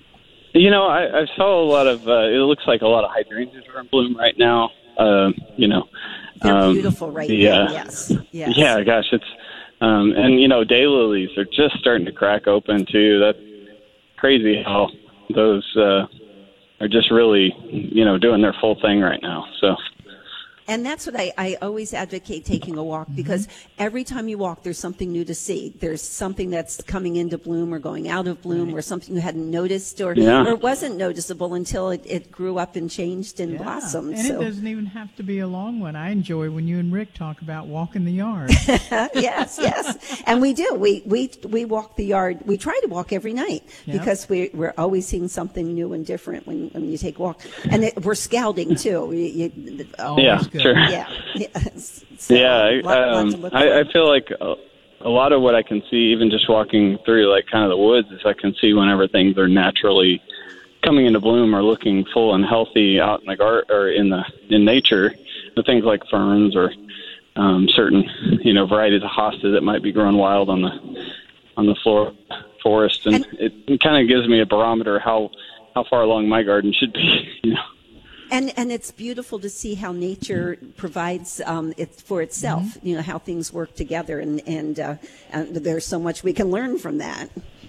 You know, I, I saw a lot of, uh, it looks like a lot of hydrangeas are in bloom right now, uh, you know. They're um, beautiful right yeah. now, yes. yes. Yeah, gosh, it's, um, and, you know, daylilies are just starting to crack open, too. That's crazy how those uh, are just really, you know, doing their full thing right now, so. And that's what I, I always advocate, taking a walk, because every time you walk, there's something new to see. There's something that's coming into bloom or going out of bloom, or something you hadn't noticed or, Yeah. or wasn't noticeable until it, it grew up and changed and yeah. blossomed. And so. it doesn't even have to be a long one. I enjoy when you and Rick talk about walking the yard. yes, yes. And we do. We, we, we walk the yard. We try to walk every night Yeah. because we, we're always seeing something new and different when, when you take a walk. And it, we're scouting, too. You, you, Always Yeah. good. Sure. Yeah. Yes. So, Yeah, I, lot- lot to um, look I, I for. feel like a, a lot of what I can see, even just walking through like kind of the woods, is I can see whenever things are naturally coming into bloom or looking full and healthy out in the gar- or in the in nature. The things like ferns or um, certain you know varieties of hostas that might be growing wild on the on the floor forest, and, And- it, it kind of gives me a barometer how how far along my garden should be. You know. And and it's beautiful to see how nature provides um, it for itself. Mm-hmm. You know how things work together, and and, uh, and there's so much we can learn from that.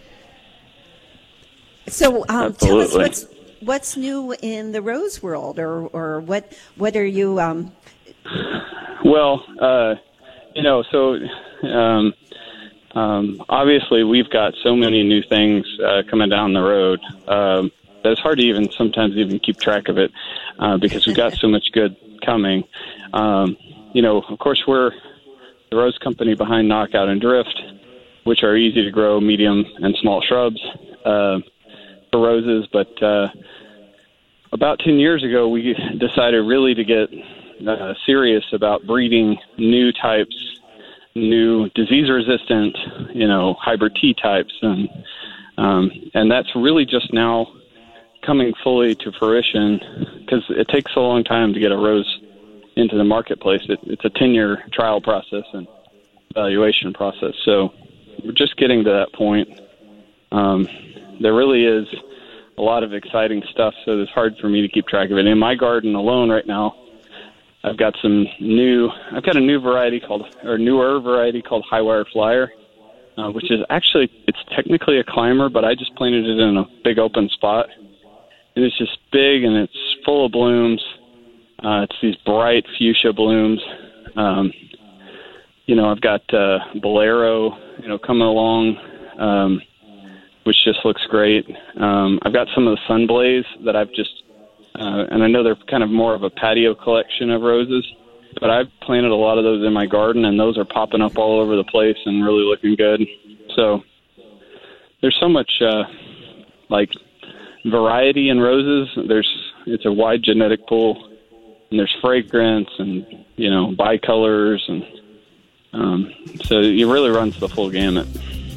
So um, tell us Absolutely. what's what's new in the rose world, or or what what are you? Um, Well, uh, you know, so um, um, obviously we've got so many new things uh, coming down the road um, that it's hard to even sometimes even keep track of it uh, because we've got so much good coming. Um, you know, of course, we're the rose company behind Knockout and Drift, which are easy to grow medium and small shrubs uh, for roses. But uh, about ten years ago, we decided really to get Uh, serious about breeding new types, new disease-resistant, you know, hybrid tea types, and um, and that's really just now coming fully to fruition because it takes a long time to get a rose into the marketplace. It, it's a ten-year trial process and evaluation process. So we're just getting to that point. Um, there really is a lot of exciting stuff, so it's hard for me to keep track of it. In my garden alone right now, I've got some new, I've got a new variety called, or newer variety called High Wire Flyer, uh, which is actually, it's technically a climber, but I just planted it in a big open spot. And it's just big and it's full of blooms. Uh, it's these bright fuchsia blooms. Um, you know, I've got uh, Bolero, you know, coming along, um, which just looks great. Um, I've got some of the Sunblaze that I've just, Uh, and I know they're kind of more of a patio collection of roses, but I've planted a lot of those in my garden, and those are popping up all over the place and really looking good. So there's so much, uh, like, variety in roses. There's it's a wide genetic pool, and there's fragrance and, you know, bicolors, and um, so it really runs the full gamut.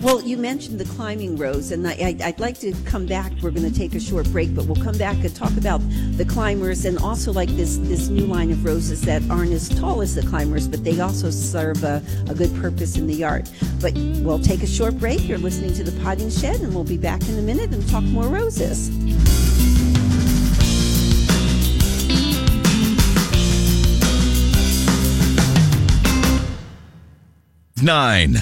Well, you mentioned the climbing rose, and I, I, I'd like to come back. We're going to take a short break, but we'll come back and talk about the climbers and also like this, this new line of roses that aren't as tall as the climbers, but they also serve a, a good purpose in the yard. But we'll take a short break. You're listening to The Potting Shed, and we'll be back in a minute and talk more roses. Nine.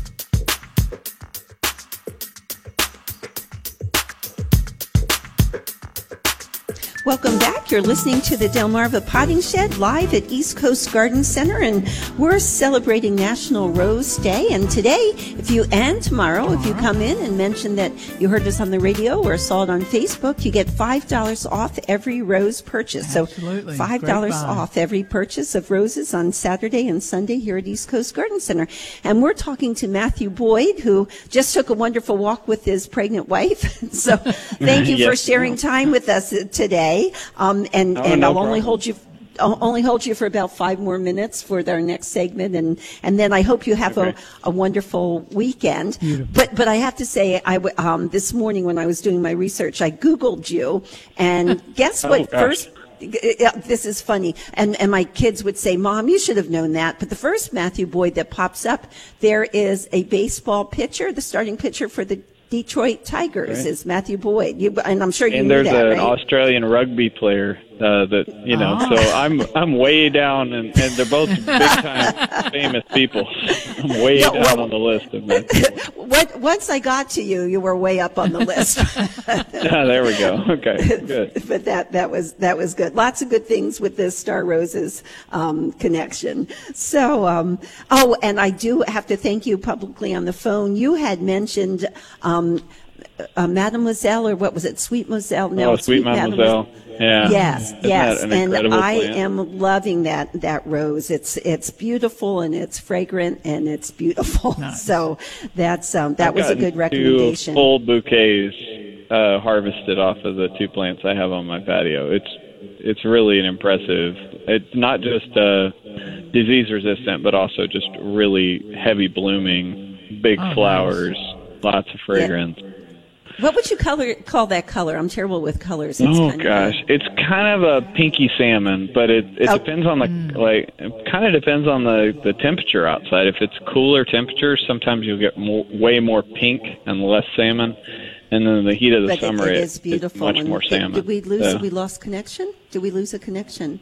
Welcome back. You're listening to the Delmarva Potting Shed live at East Coast Garden Center, and we're celebrating National Rose Day. And today, if you and tomorrow, tomorrow, if you come in and mention that you heard us on the radio or saw it on Facebook, you get five dollars off every rose purchase. Absolutely. So five dollars off every purchase of roses on Saturday and Sunday here at East Coast Garden Center. And we're talking to Matthew Boyd, who just took a wonderful walk with his pregnant wife. So thank you yes. for sharing time with us today. Um, and oh, and no I'll problem. only hold you I'll only hold you for about five more minutes for our next segment, and, and then I hope you have okay. a, a wonderful weekend. But but I have to say, I w- um, this morning when I was doing my research, I Googled you, and guess what? Oh, gosh. First. Yeah, this is funny. And and my kids would say, Mom, you should have known that. But the first Matthew Boyd that pops up, there is a baseball pitcher, the starting pitcher for the Detroit Tigers right. is Matthew Boyd. You, and I'm sure you and knew there's that, a, right? an Australian rugby player uh, that you know. Oh. So I'm I'm way down, and, and they're both big time famous people. I'm way Yeah, down well- on the list of that. What, once I got to you, you were way up on the list. Ah, there we go. Okay, good. But that, that was that was good. Lots of good things with this Star Roses um, connection. So, um, oh, and I do have to thank you publicly on the phone. You had mentioned um, uh, Mademoiselle, or what was it, Sweet Moselle? No, oh, Sweet Mademoiselle. Yeah. Yes, Isn't yes, that an and incredible I plant? am loving that that rose. It's it's beautiful and it's fragrant and it's beautiful. Nice. So that's um, that I've was a gotten good recommendation. Two full bouquets uh, harvested off of the two plants I have on my patio. It's it's really an impressive. It's not just uh, disease resistant, but also just really heavy blooming, big Oh, flowers, lots of fragrance. What would you color call that color? I'm terrible with colors. It's Oh kind gosh, of it's kind of a pinky salmon, but it it Oh. depends on the like. It kind of depends on the the temperature outside. If it's cooler temperatures, sometimes you'll get more, way more pink and less salmon, and then the heat of the but summer, it, it it- is beautiful. it's much And more did- salmon. Did we lose? So- We lost connection. Did we lose a connection?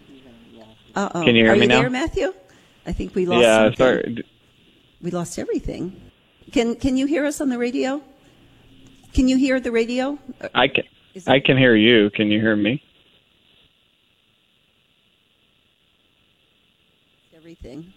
Uh oh. Can you hear Are me you now? there, Matthew? I think we lost. yeah, something. sorry. We lost everything. Can Can you hear us on the radio? Can you hear the radio? I can Is it- I can hear you. Can you hear me? Everything.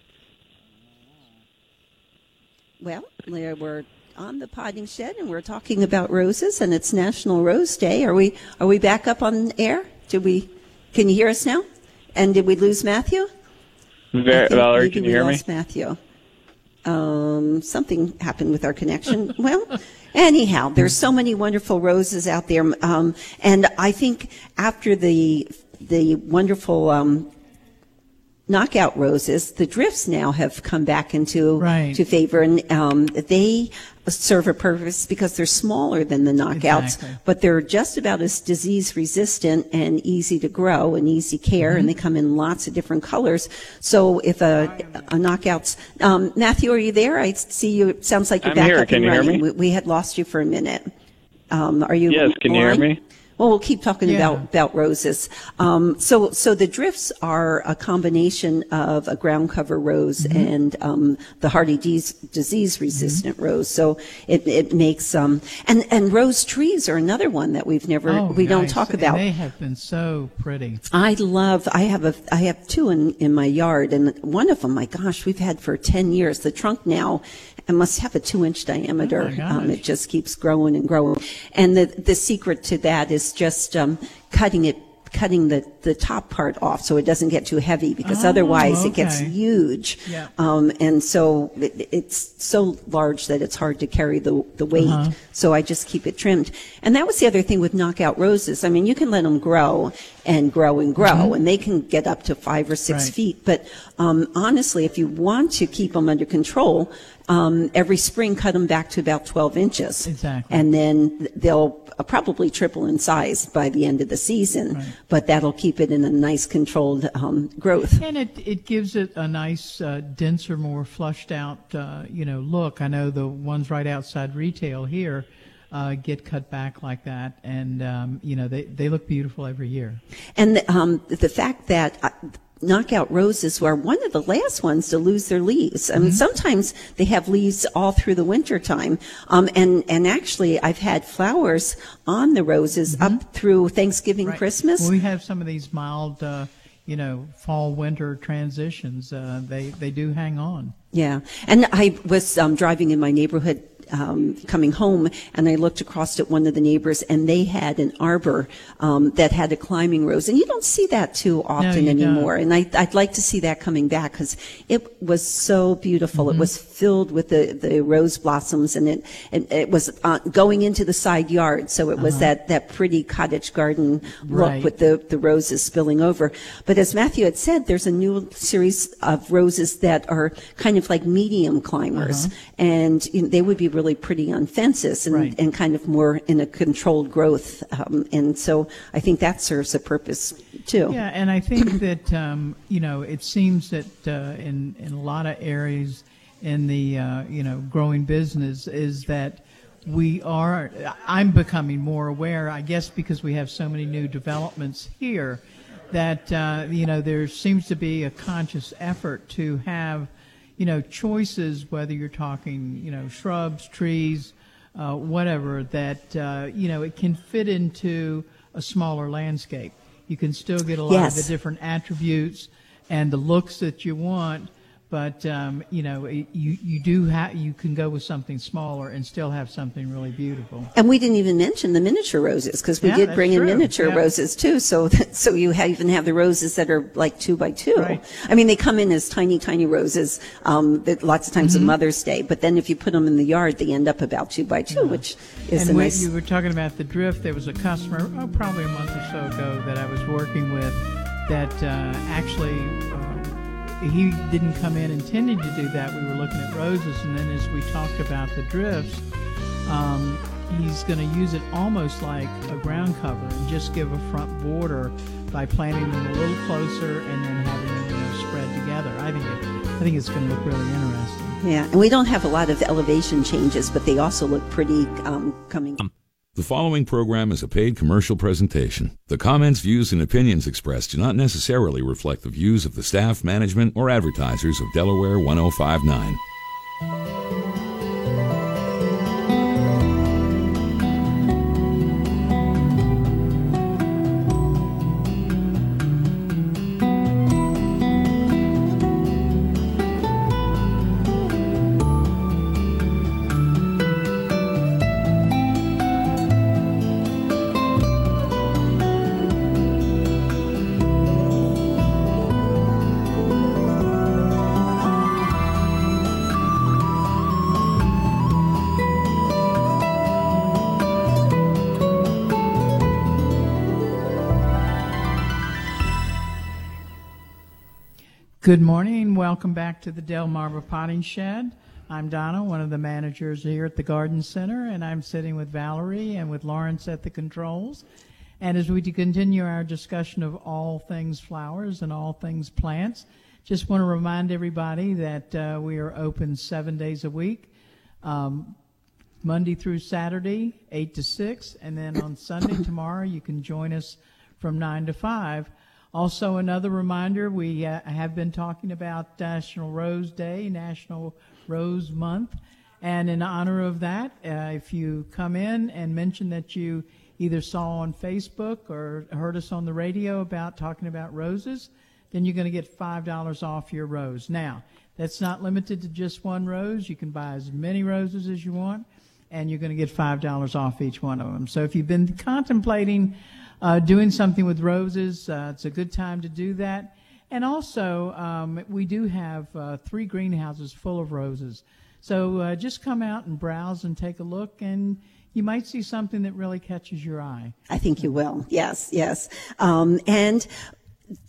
Well, Leah, we're on the Potting Shed, and we're talking about roses, and it's National Rose Day. Are we Are we back up on air? Did we? Can you hear us now? And did we lose Matthew? I Ver- think Valerie, maybe can you we hear me? lost Matthew. Um, something happened with our connection. Well, anyhow, there's so many wonderful roses out there, um, and I think after the the wonderful um, knockout roses, the drifts now have come back into Right. to favor, and um, they serve a purpose because they're smaller than the knockouts, Exactly. but they're just about as disease resistant and easy to grow and easy care, Mm-hmm. and they come in lots of different colors. So if a, a knockouts, um, Matthew, are you there? I see you. It sounds like you're I'm back here. up Can and you hear running. me? We, we had lost you for a minute. Um, are you? Yes, can you hear on? me? Well, we'll keep talking Yeah. about, about roses. Um, so, so the drifts are a combination of a ground cover rose Mm-hmm. and um, the hardy dis- disease resistant rose. So it, it makes um, and and rose trees are another one that we've never Oh, we don't nice. talk And about. they have been so pretty. I love, I have a, I have two in, in my yard, and one of them, my gosh, we've had for ten years. The trunk now, it must have a two inch diameter. Oh, my gosh. um, it just keeps growing and growing. And the, the secret to that is just, um, cutting it, cutting the, the top part off so it doesn't get too heavy, because Oh, otherwise it gets okay. huge. Yeah. Um, and so it, it's so large that it's hard to carry the, the weight. Uh-huh. So I just keep it trimmed. And that was the other thing with knockout roses. I mean, you can let them grow and grow and grow, Mm-hmm. and they can get up to five or six Right. feet. But um, honestly, if you want to keep them under control, um, every spring cut them back to about twelve inches. Exactly. And then they'll probably triple in size by the end of the season, Right. but that'll keep it in a nice controlled um, growth. And it, it gives it a nice, uh, denser, more flushed out, uh, you know, look. I know the ones right outside retail here uh, get cut back like that, and, um, you know, they, they look beautiful every year. And the, um, the fact that uh, knockout roses were one of the last ones to lose their leaves. I mean, Mm-hmm. sometimes they have leaves all through the winter time. Um, and, and actually, I've had flowers on the roses up through Thanksgiving, Mm-hmm. Right. Christmas. When we have some of these mild, uh, you know, fall winter transitions, uh, they they do hang on. Yeah. And I was um, driving in my neighborhood um, coming home, and I looked across at one of the neighbors, and they had an arbor um, that had a climbing rose. And you don't see that too often you anymore. don't. And I, I'd like to see that coming back because it was so beautiful. Mm-hmm. It was filled with the, the rose blossoms, and it, it, it was uh, going into the side yard. So it was Uh-huh. that, that pretty cottage garden look Right. with the, the roses spilling over. But as Matthew had said, there's a new series of roses that are kind of like medium climbers, Uh-huh. and you know, they would be really pretty on fences and, Right. and kind of more in a controlled growth. Um, and so I think that serves a purpose too. Yeah, and I think that um, you know, it seems that uh, in in a lot of areas in the uh, you know, growing business is that we are. I'm becoming more aware, I guess, because we have so many new developments here, that uh, you know, there seems to be a conscious effort to have, you know, choices, whether you're talking, you know, shrubs, trees, uh, whatever, that, uh, you know, it can fit into a smaller landscape. You can still get a lot Yes. of the different attributes and the looks that you want, but, um, you know, you, you do have, you can go with something smaller and still have something really beautiful. And we didn't even mention the miniature roses because we Yeah, did that's bring in true. miniature Yeah. roses too. So, that, so you have, even have the roses that are like two by two. Right. I mean, they come in as tiny, tiny roses. Um, that lots of times Mm-hmm. on Mother's Day, but then if you put them in the yard, they end up about two by two, which is And a when nice. you were talking about the drift, there was a customer, oh, probably a month or so ago, that I was working with that uh, actually um, he didn't come in intending to do that. We were looking at roses, and then as we talked about the drifts, um, he's going to use it almost like a ground cover and just give a front border by planting them a little closer and then having them, you know, spread together. I think it, I think it's going to look really interesting. Yeah, and we don't have a lot of elevation changes, but they also look pretty um, coming. The following program is a paid commercial presentation. The comments, views, and opinions expressed do not necessarily reflect the views of the staff, management, or advertisers of Delaware one oh five point nine. Good morning. Welcome back to the Delmarva Potting Shed. I'm Donna, one of the managers here at the Garden Center, and I'm sitting with Valerie and with Lawrence at the controls. And as we continue our discussion of all things flowers and all things plants, just want to remind everybody that uh, we are open seven days a week, um, Monday through Saturday, eight to six, and then on Sunday tomorrow you can join us from nine to five. Also, another reminder, we uh, have been talking about National Rose Day, National Rose Month, and in honor of that, uh, if you come in and mention that you either saw on Facebook or heard us on the radio about talking about roses, then you're going to get five dollars off your rose. Now, that's not limited to just one rose. You can buy as many roses as you want, and you're going to get five dollars off each one of them. So if you've been contemplating Uh, doing something with roses, uh, it's a good time to do that. And also, um, we do have uh, three greenhouses full of roses. So uh, just come out and browse and take a look, and you might see something that really catches your eye. I think you will. Yes, yes. Um, and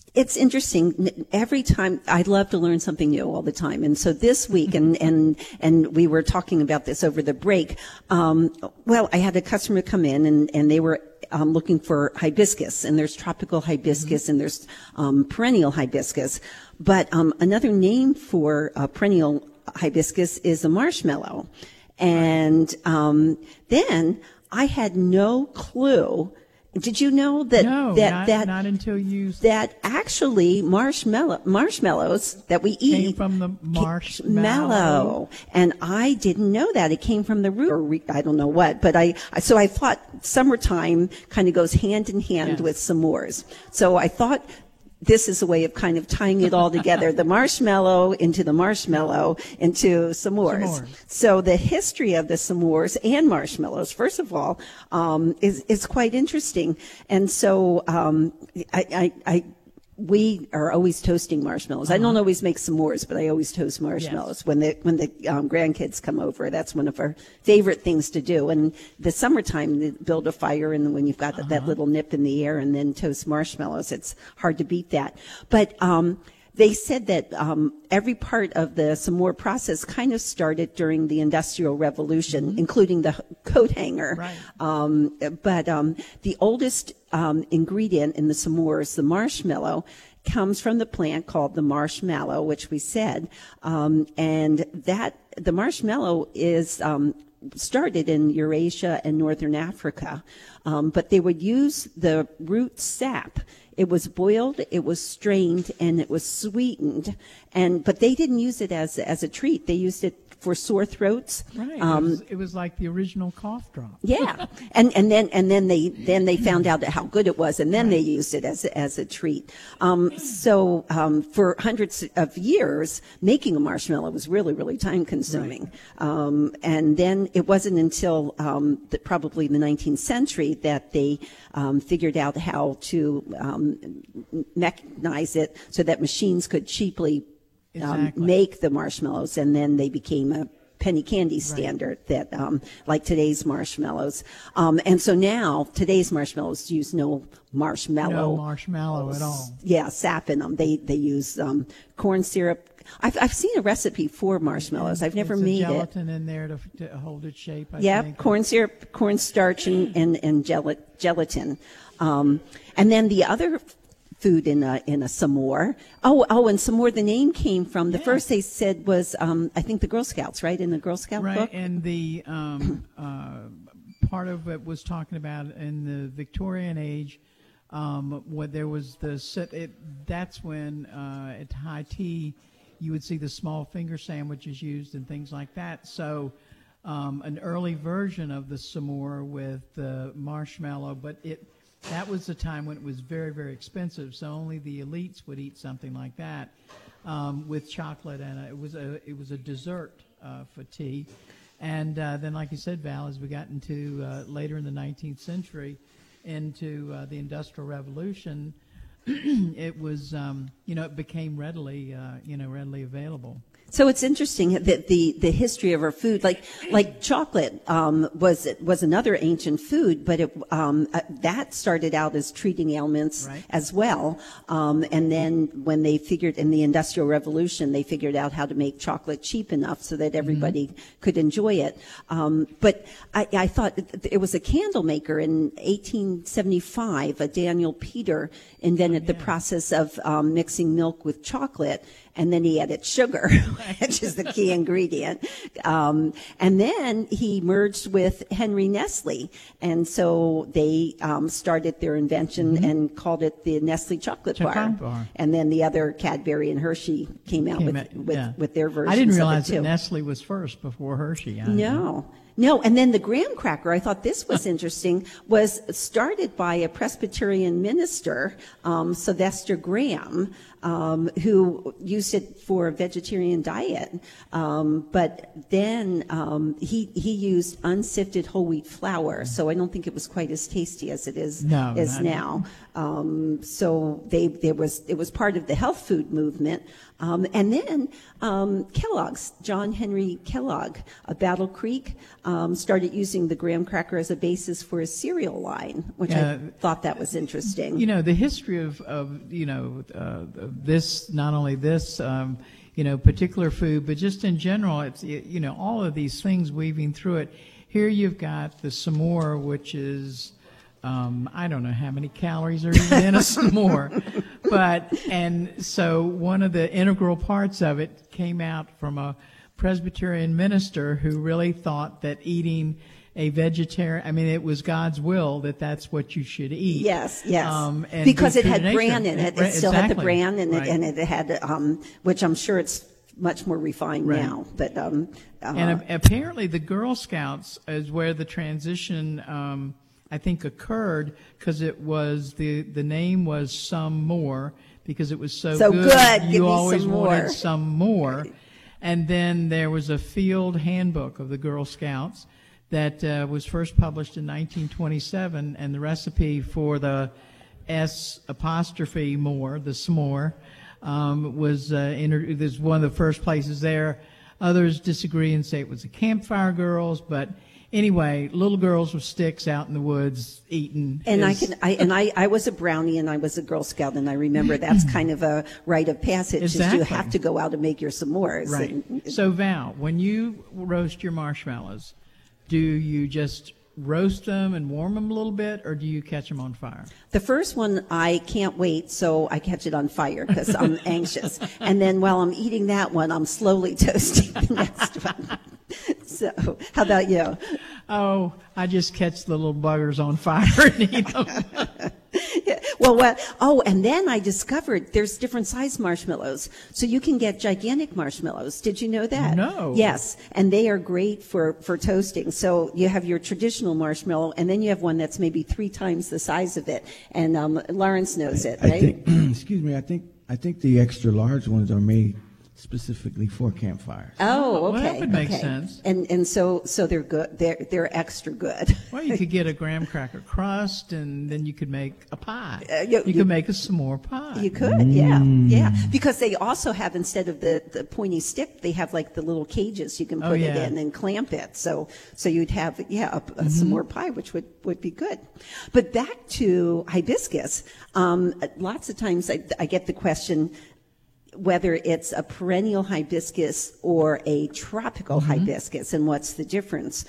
It's interesting. Every time, I love to learn something new all the time. And so this week, and, and, and we were talking about this over the break, um, well, I had a customer come in and, and they were um, looking for hibiscus, and there's tropical hibiscus mm-hmm. and there's um, perennial hibiscus. But um, another name for uh, perennial hibiscus is a marshmallow. And um, then I had no clue. Did you know that no, that not, that not until you that actually marshmallow marshmallows that we eat came from the marshmallow? Mallow. And I didn't know that it came from the root, or re, I don't know what, but I so I thought summertime kind of goes hand in hand yes. with s'mores. So I thought this is a way of kind of tying it all together, the marshmallow into the marshmallow into s'mores. s'mores. So the history of the s'mores and marshmallows, first of all, um, is, is quite interesting. And so um, I, I, I we are always toasting marshmallows. Uh-huh. I don't always make s'mores, but I always toast marshmallows yes. when the when the um, grandkids come over. That's one of our favorite things to do. And the summertime, they build a fire, and when you've got uh-huh. that little nip in the air, and then toast marshmallows, it's hard to beat that. But um, they said that um, every part of the s'more process kind of started during the Industrial Revolution, mm-hmm. including the coat hanger. Right. Um, but um, the oldest um, ingredient in the s'mores, the marshmallow, comes from the plant called the marshmallow, which we said, um, and that the marshmallow is um, started in Eurasia and Northern Africa, um, but they would use the root sap. It was boiled, it was strained, and it was sweetened. And but they didn't use it as as a treat. They used it for sore throats. Right. Um, it, was, it was like the original cough drop. Yeah. and and then and then they then they found out how good it was, and then right. they used it as a, as a treat. Um, so um, for hundreds of years, making a marshmallow was really really time consuming. Right. Um, and then it wasn't until um, the, probably the nineteenth century that they um, figured out how to um, mechanize it so that machines could cheaply Um, exactly. make the marshmallows, and then they became a penny candy standard right. that, um, like today's marshmallows. Um, and so now today's marshmallows use no marshmallow. No marshmallow at all. Yeah, sap in them. They they use um, corn syrup. I've I've seen a recipe for marshmallows. I've never it's made a it. Gelatin in there to, to hold its shape. I yeah, think. corn syrup, cornstarch, and and and gel- gelatin. Um, and then the other food in a in a s'more. Oh, oh, and s'more. The name came from the yeah. first they said was um, I think the Girl Scouts, right? In the Girl Scout right, book. Right, and the um, uh, part of it was talking about in the Victorian age, um, when there was the it, that's when uh, at high tea you would see the small finger sandwiches used and things like that. So. Um, an early version of the s'more with the marshmallow, but it. That was the time when it was very, very expensive, so only the elites would eat something like that um, with chocolate, and it was a it was a dessert uh, for tea. And uh, then, like you said, Val, as we got into uh, later in the nineteenth century, into uh, the Industrial Revolution, it was um, you know it became readily uh, you know readily available. So it's interesting that the, the history of our food, like like chocolate, um, was was another ancient food, but it um, uh, that started out as treating ailments right. as well. Um, and then when they figured in the Industrial Revolution, they figured out how to make chocolate cheap enough so that everybody mm-hmm. could enjoy it. Um, but I, I thought it was a candle maker in eighteen seventy-five. A Daniel Peter invented oh, yeah. the process of um, mixing milk with chocolate. And then he added sugar, which is the key ingredient. Um, and then he merged with Henry Nestle. And so they um, started their invention mm-hmm. and called it the Nestle Chocolate, Chocolate Bar. Bar. And then the other Cadbury and Hershey came out came with, out, with, yeah. with their versions. I didn't of realize it too. that Nestle was first before Hershey. I no. know. No, and then the graham cracker, I thought this was interesting, was started by a Presbyterian minister, um, Sylvester Graham, um, who used it for a vegetarian diet. Um, but then um, he he used unsifted whole wheat flour, so I don't think it was quite as tasty as it is no, is now. Um, so they there was it was part of the health food movement. Um, and then um, Kellogg's, John Henry Kellogg of Battle Creek, um, started using the graham cracker as a basis for a cereal line, which Yeah. I thought that was interesting. You know, the history of, of you know, uh, of this, not only this, um, you know, particular food, but just in general, it's, you know, all of these things weaving through it. Here you've got the s'more, which is, um, I don't know how many calories are even in a s'more. But, and so one of the integral parts of it came out from a Presbyterian minister who really thought that eating a vegetarian, I mean, it was God's will that that's what you should eat. Yes, yes. Um, and because be it true had to bran nature. in it. It Right, still had the exactly. bran in it, Right. and it had, um, which I'm sure it's much more refined Right. now. But um, uh, And a- apparently, the Girl Scouts is where the transition, um, I think, occurred because it was the the name was Some More because it was so, So good, give You me always some wanted more. some more. And then there was a field handbook of the Girl Scouts that uh, was first published in nineteen twenty-seven, and the recipe for the S apostrophe more, the s'more, um, was uh, inter- there's one of the first places there. Others disagree and say it was the Campfire Girls, but anyway, little girls with sticks out in the woods eating. And I is- can, I and I, I was a brownie and I was a Girl Scout, and I remember that's kind of a rite of passage. Is you Exactly. have to go out and make your s'mores. Right. And, So Val, when you roast your marshmallows, do you just roast them and warm them a little bit, or do you catch them on fire? the first one, I can't wait, so I catch it on fire because I'm anxious. And then while I'm eating that one, I'm slowly toasting the next one. So, how about you? Oh, I just catch the little buggers on fire and eat them. Well, what? Oh, and then I discovered there's different size marshmallows, so you can get gigantic marshmallows. Did you know that? No. Yes, and they are great for for toasting. So you have your traditional marshmallow, and then you have one that's maybe three times the size of it. And um, Lawrence knows it, I right? think, excuse me, I think I think the extra large ones are made specifically for campfires. Oh, well, okay. that would make okay. sense. And and so so they're good. They're they're extra good. Well, you could get a graham cracker crust, and then you could make a pie. Uh, you- you, you- could make a s'more pie. You could, yeah, yeah. Because they also have, instead of the, the pointy stick, they have like the little cages you can Oh, put yeah. it in and clamp it. So, so you'd have, yeah, a, a, some more pie, which would, would be good. But back to hibiscus. Um, lots of times I, I get the question whether it's a perennial hibiscus or a tropical hibiscus, and what's the difference.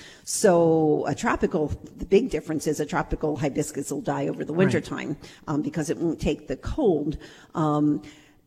So a tropical, the big difference is a tropical hibiscus will die over the wintertime um, because it won't take the cold. Um,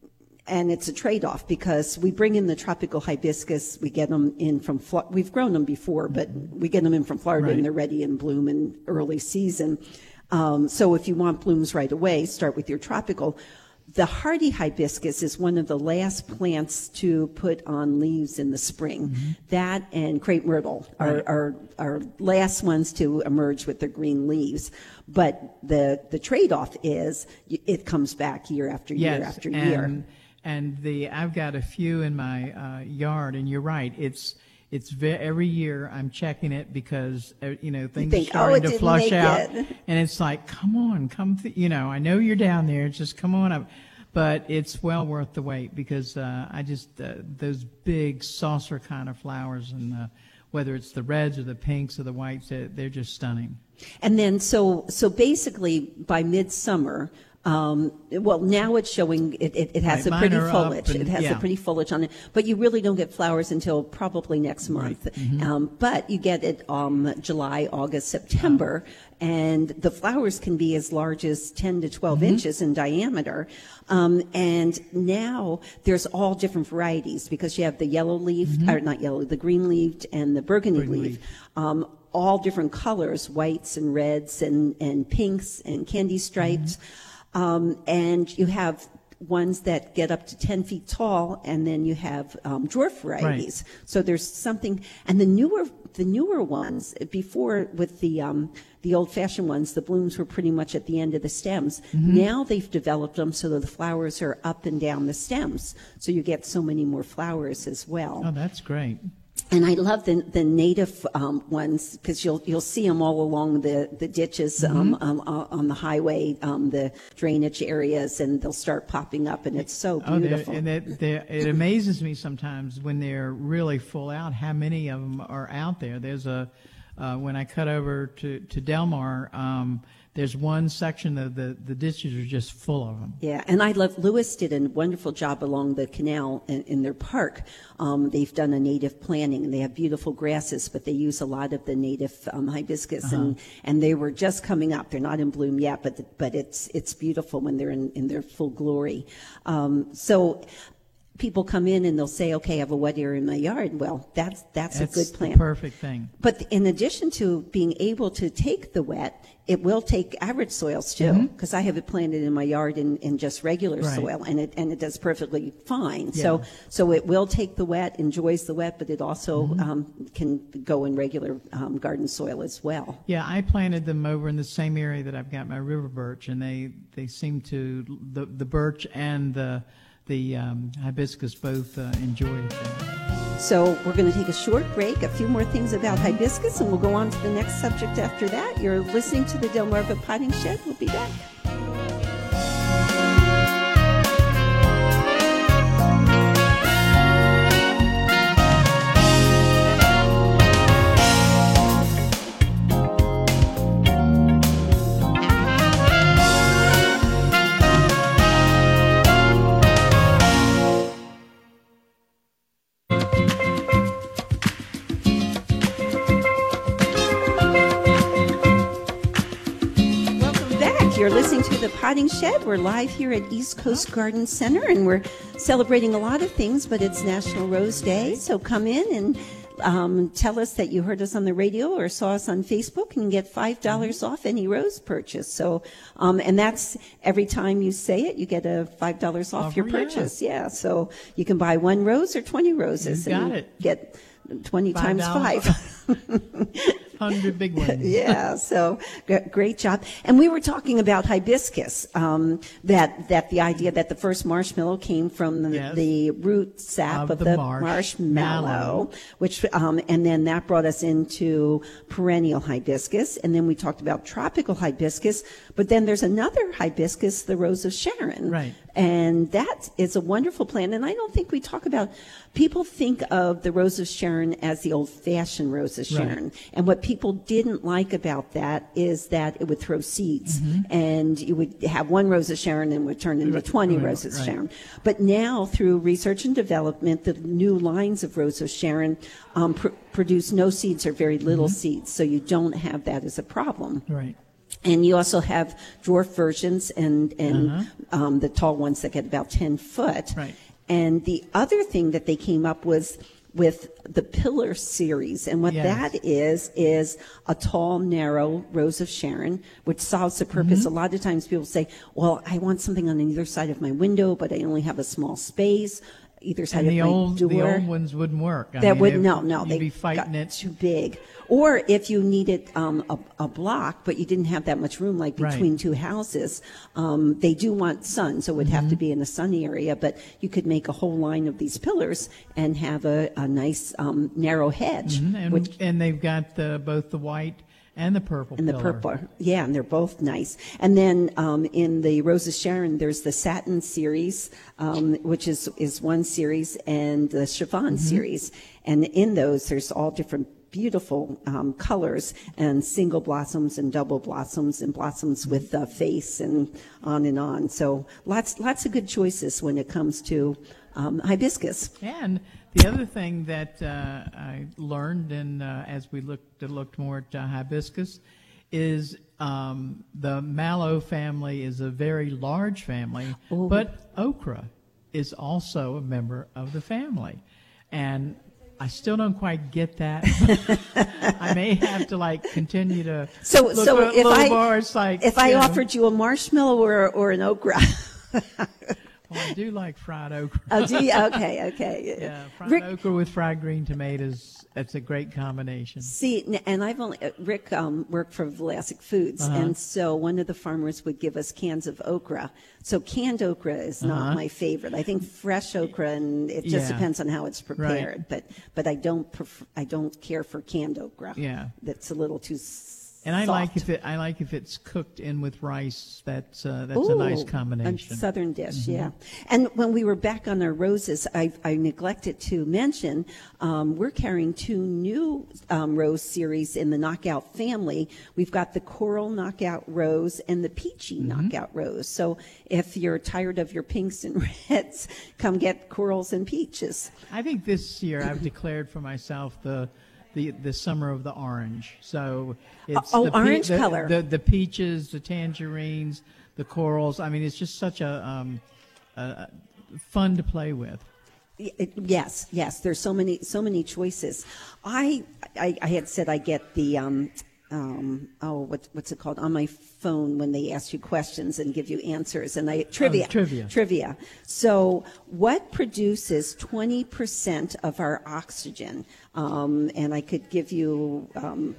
and it's a trade-off because we bring in the tropical hibiscus, we get them in from, Flo- we've grown them before, but we get them in from Florida Right. and they're ready in bloom in early season. Um, so if you want blooms right away, start with your tropical. The hardy hibiscus is one of the last plants to put on leaves in the spring. Mm-hmm. That and crepe myrtle are, Right. are, are last ones to emerge with their green leaves. But the, the trade-off is y- it comes back year after year Yes, after and, year. And the I've got a few in my uh, yard, and you're right. It's it's ve- every year I'm checking it because uh, you know things think, are "Oh, starting it to didn't flush make out, it." and it's like, come on, come, th- you know, I know you're down there, just come on up. But it's well worth the wait because uh, I just uh, those big saucer kind of flowers, and uh, whether it's the reds or the pinks or the whites, they're, they're just stunning. And then, so so basically, by midsummer, um, well, now it's showing it, it, it has Right, a mine pretty are up foliage. and- It has yeah. a pretty foliage on it, but you really don't get flowers until probably next month. Mm-hmm. Um, but you get it um, July, August, September, and the flowers can be as large as ten to twelve Mm-hmm. inches in diameter. Um, and now there's all different varieties because you have the yellow leafed, or not yellow, the green leafed and the burgundy Mm-hmm. Burgundy leaf. Um, all different colors, whites and reds and, and pinks and candy stripes. Um, and you have ones that get up to ten feet tall, and then you have um, dwarf varieties. So there's something, and the newer the newer ones, before with the um, the old-fashioned ones, the blooms were pretty much at the end of the stems. Now they've developed them so that the flowers are up and down the stems, so you get so many more flowers as well. Oh, that's great. And I love the the native um, ones because you'll you'll see them all along the the ditches Mm-hmm. um, um, uh, on the highway, um, the drainage areas, and they'll start popping up, and it's so Oh, they're- beautiful. and it, they're- it amazes me sometimes when they're really full out, how many of them are out there. There's a, uh, when I cut over to, to Delmar, um, there's one section of the, the ditches are just full of them. Yeah, and I love, Lewis did a wonderful job along the canal in, in their park. Um, they've done a native planting, and they have beautiful grasses, but they use a lot of the native um, hibiscus, Uh-huh. and, and they were just coming up. They're not in bloom yet, but the, but it's it's beautiful when they're in, in their full glory. Um, so people come in and they'll say, okay, I have a wet area in my yard. Well, that's that's, That's a good the plant. perfect thing. But in addition to being able to take the wet, it will take average soils too, because I have it planted in my yard in, in just regular Mm-hmm. Right. soil, and it and it does perfectly fine. Yeah. So so it will take the wet, enjoys the wet, but it also Mm-hmm. um, can go in regular um, garden soil as well. Yeah, I planted them over in the same area that I've got my river birch, and they, they seem to, the, the birch and the, the um, hibiscus both uh, enjoy it there. So we're going to take a short break, a few more things about hibiscus, and we'll go on to the next subject after that. You're listening to the Delmarva Potting Shed. We'll be back. You're listening to the Potting Shed. We're live here at East Coast Garden Center, and we're celebrating a lot of things, but it's National Rose Day. So come in and um, tell us that you heard us on the radio or saw us on Facebook, and get five dollars off any rose purchase. So, um, and that's every time you say it, you get a five dollars off Oh, your yeah. purchase. Yeah. So you can buy one rose or twenty roses. You got and it. Get twenty Five times dollars. five. Hundred big ones. Yeah, so g- great job. And we were talking about hibiscus, um, that that the idea that the first marshmallow came from the, Yes. the root sap Of of, the the, marsh- marshmallow, mallow. which um, and then that brought us into perennial hibiscus, and then we talked about tropical hibiscus. But then there's another hibiscus, the Rose of Sharon, Right. and that is a wonderful plant. And I don't think we talk about. People think of the Rose of Sharon as the old-fashioned Rose of Right. Sharon, and what people didn't like about that is that it would throw seeds, Mm-hmm. and you would have one Rose of Sharon and would turn into twenty Right, Roses of right. Sharon. But now, through research and development, the new lines of Rose of Sharon um, pr- produce no seeds or very little Mm-hmm. seeds, so you don't have that as a problem. Right. And you also have dwarf versions and, and Uh-huh. um, the tall ones that get about ten foot. Right. And the other thing that they came up was with the Pillar series. And what Yes. that is, is a tall, narrow Rose of Sharon, which solves the purpose. Mm-hmm. A lot of times people say, well, I want something on either side of my window, but I only have a small space, either side And the of my old, door. the old ones wouldn't work. I That mean, would if- no no You'd they be fighting got it. too big. Or if you needed um, a, a block, but you didn't have that much room, like Right. between two houses, um, they do want sun, so it would have to be in a sunny area. But you could make a whole line of these pillars and have a, a nice um, narrow hedge, Mhm. And, which and they've got the, both the white and the purple and the pillar. purple, yeah, and they're both nice. And then um, in the Rose of Sharon, there's the Satin series, um, which is is one series, and the Chiffon series. And in those, there's all different beautiful um, colors, and single blossoms and double blossoms and blossoms with uh, face and on and on. So lots lots of good choices when it comes to um, hibiscus. And the other thing that uh, I learned, and uh, as we looked looked more at uh, hibiscus, is um, the mallow family is a very large family, Oh. but okra is also a member of the family, and I still don't quite get that. I may have to like continue to So look so a if little I more. It's like if I you know, offered you a marshmallow or or an okra. Well, I do like fried okra. Oh, do you? Okay, okay. Yeah, fried Rick, okra with fried green tomatoes. That's a great combination. See, n- and I've only, uh, Rick um, worked for Vlasic Foods, Uh-huh. and so one of the farmers would give us cans of okra. So canned okra is not Uh-huh. my favorite. I think fresh okra, and it just Yeah. depends on how it's prepared. Right. But but I don't prefer, I don't care for canned okra. Yeah. That's a little too s- And I soft. like if it. I like if it's cooked in with rice. That's uh, that's a nice Ooh, combination. A southern dish, Mhm. yeah. And when we were back on our roses, I, I neglected to mention um, we're carrying two new um, rose series in the Knockout family. We've got the Coral Knockout Rose and the Peachy Mm-hmm. Knockout Rose. So if you're tired of your pinks and reds, come get corals and peaches. I think this year I've declared for myself the the the summer of the orange. So it's Oh, the pe- orange the, color. The the peaches, the tangerines, the corals. I mean, it's just such a um, uh, fun to play with. It- Yes, yes. There's so many, so many choices. I, I, I had said I get the, um, um, oh, what, what's it called on my phone when they ask you questions and give you answers, and I trivia, Oh, trivia. trivia. So, what produces twenty percent of our oxygen? Um, and I could give you. Um,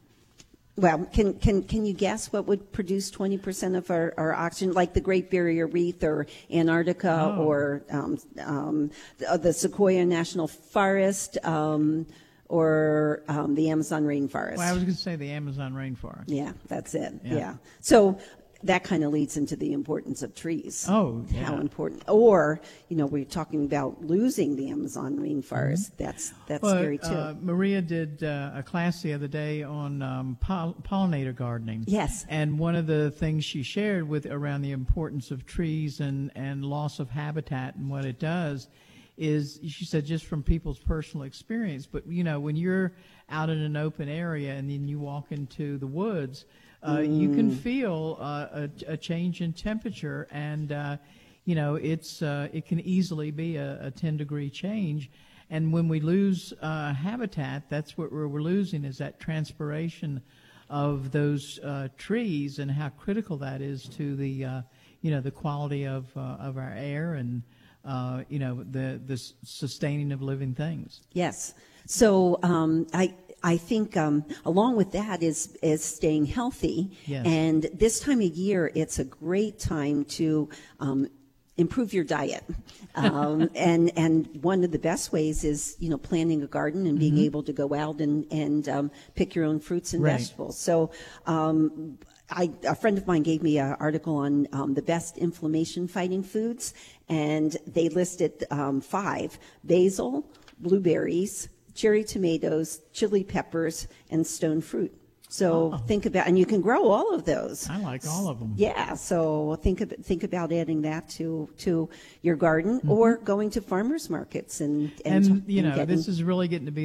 Well, can can can you guess what would produce twenty percent of our, our oxygen, like the Great Barrier Reef or Antarctica Oh. or um, um, the, the Sequoia National Forest um, or um, the Amazon rainforest? Well, I was going to say the Amazon rainforest. Yeah, that's it. Yeah. Yeah. So that kind of leads into the importance of trees. Oh, How yeah. important. Or, you know, we're talking about losing the Amazon rainforest. That's that's Well, scary too. Uh, Maria did uh, a class the other day on um, poll- pollinator gardening. Yes. And one of the things she shared with around the importance of trees and, and loss of habitat and what it does is, she said, just from people's personal experience. But, you know, when you're out in an open area and then you walk into the woods, uh, you can feel uh, a, a change in temperature, and uh, you know it's uh, it can easily be a, a ten degree change. And when we lose uh, habitat, that's what we're, we're losing, is that transpiration of those uh, trees, and how critical that is to the uh, you know the quality of uh, of our air, and uh, you know the the s- sustaining of living things. Yes. So um, I I think um, along with that is is staying healthy. Yes. And this time of year, it's a great time to um, improve your diet. Um, and and one of the best ways is, you know, planting a garden and being able to go out and and um, pick your own fruits and Right. vegetables. So. Um, I, a friend of mine gave me an article on um, the best inflammation-fighting foods, and they listed um, five: basil, blueberries, cherry tomatoes, chili peppers, and stone fruit. So Oh. think about, and you can grow all of those. I like all of them. Yeah, so think of, think about adding that to to your garden, or going to farmers markets and and, And you and know getting, this is really getting to be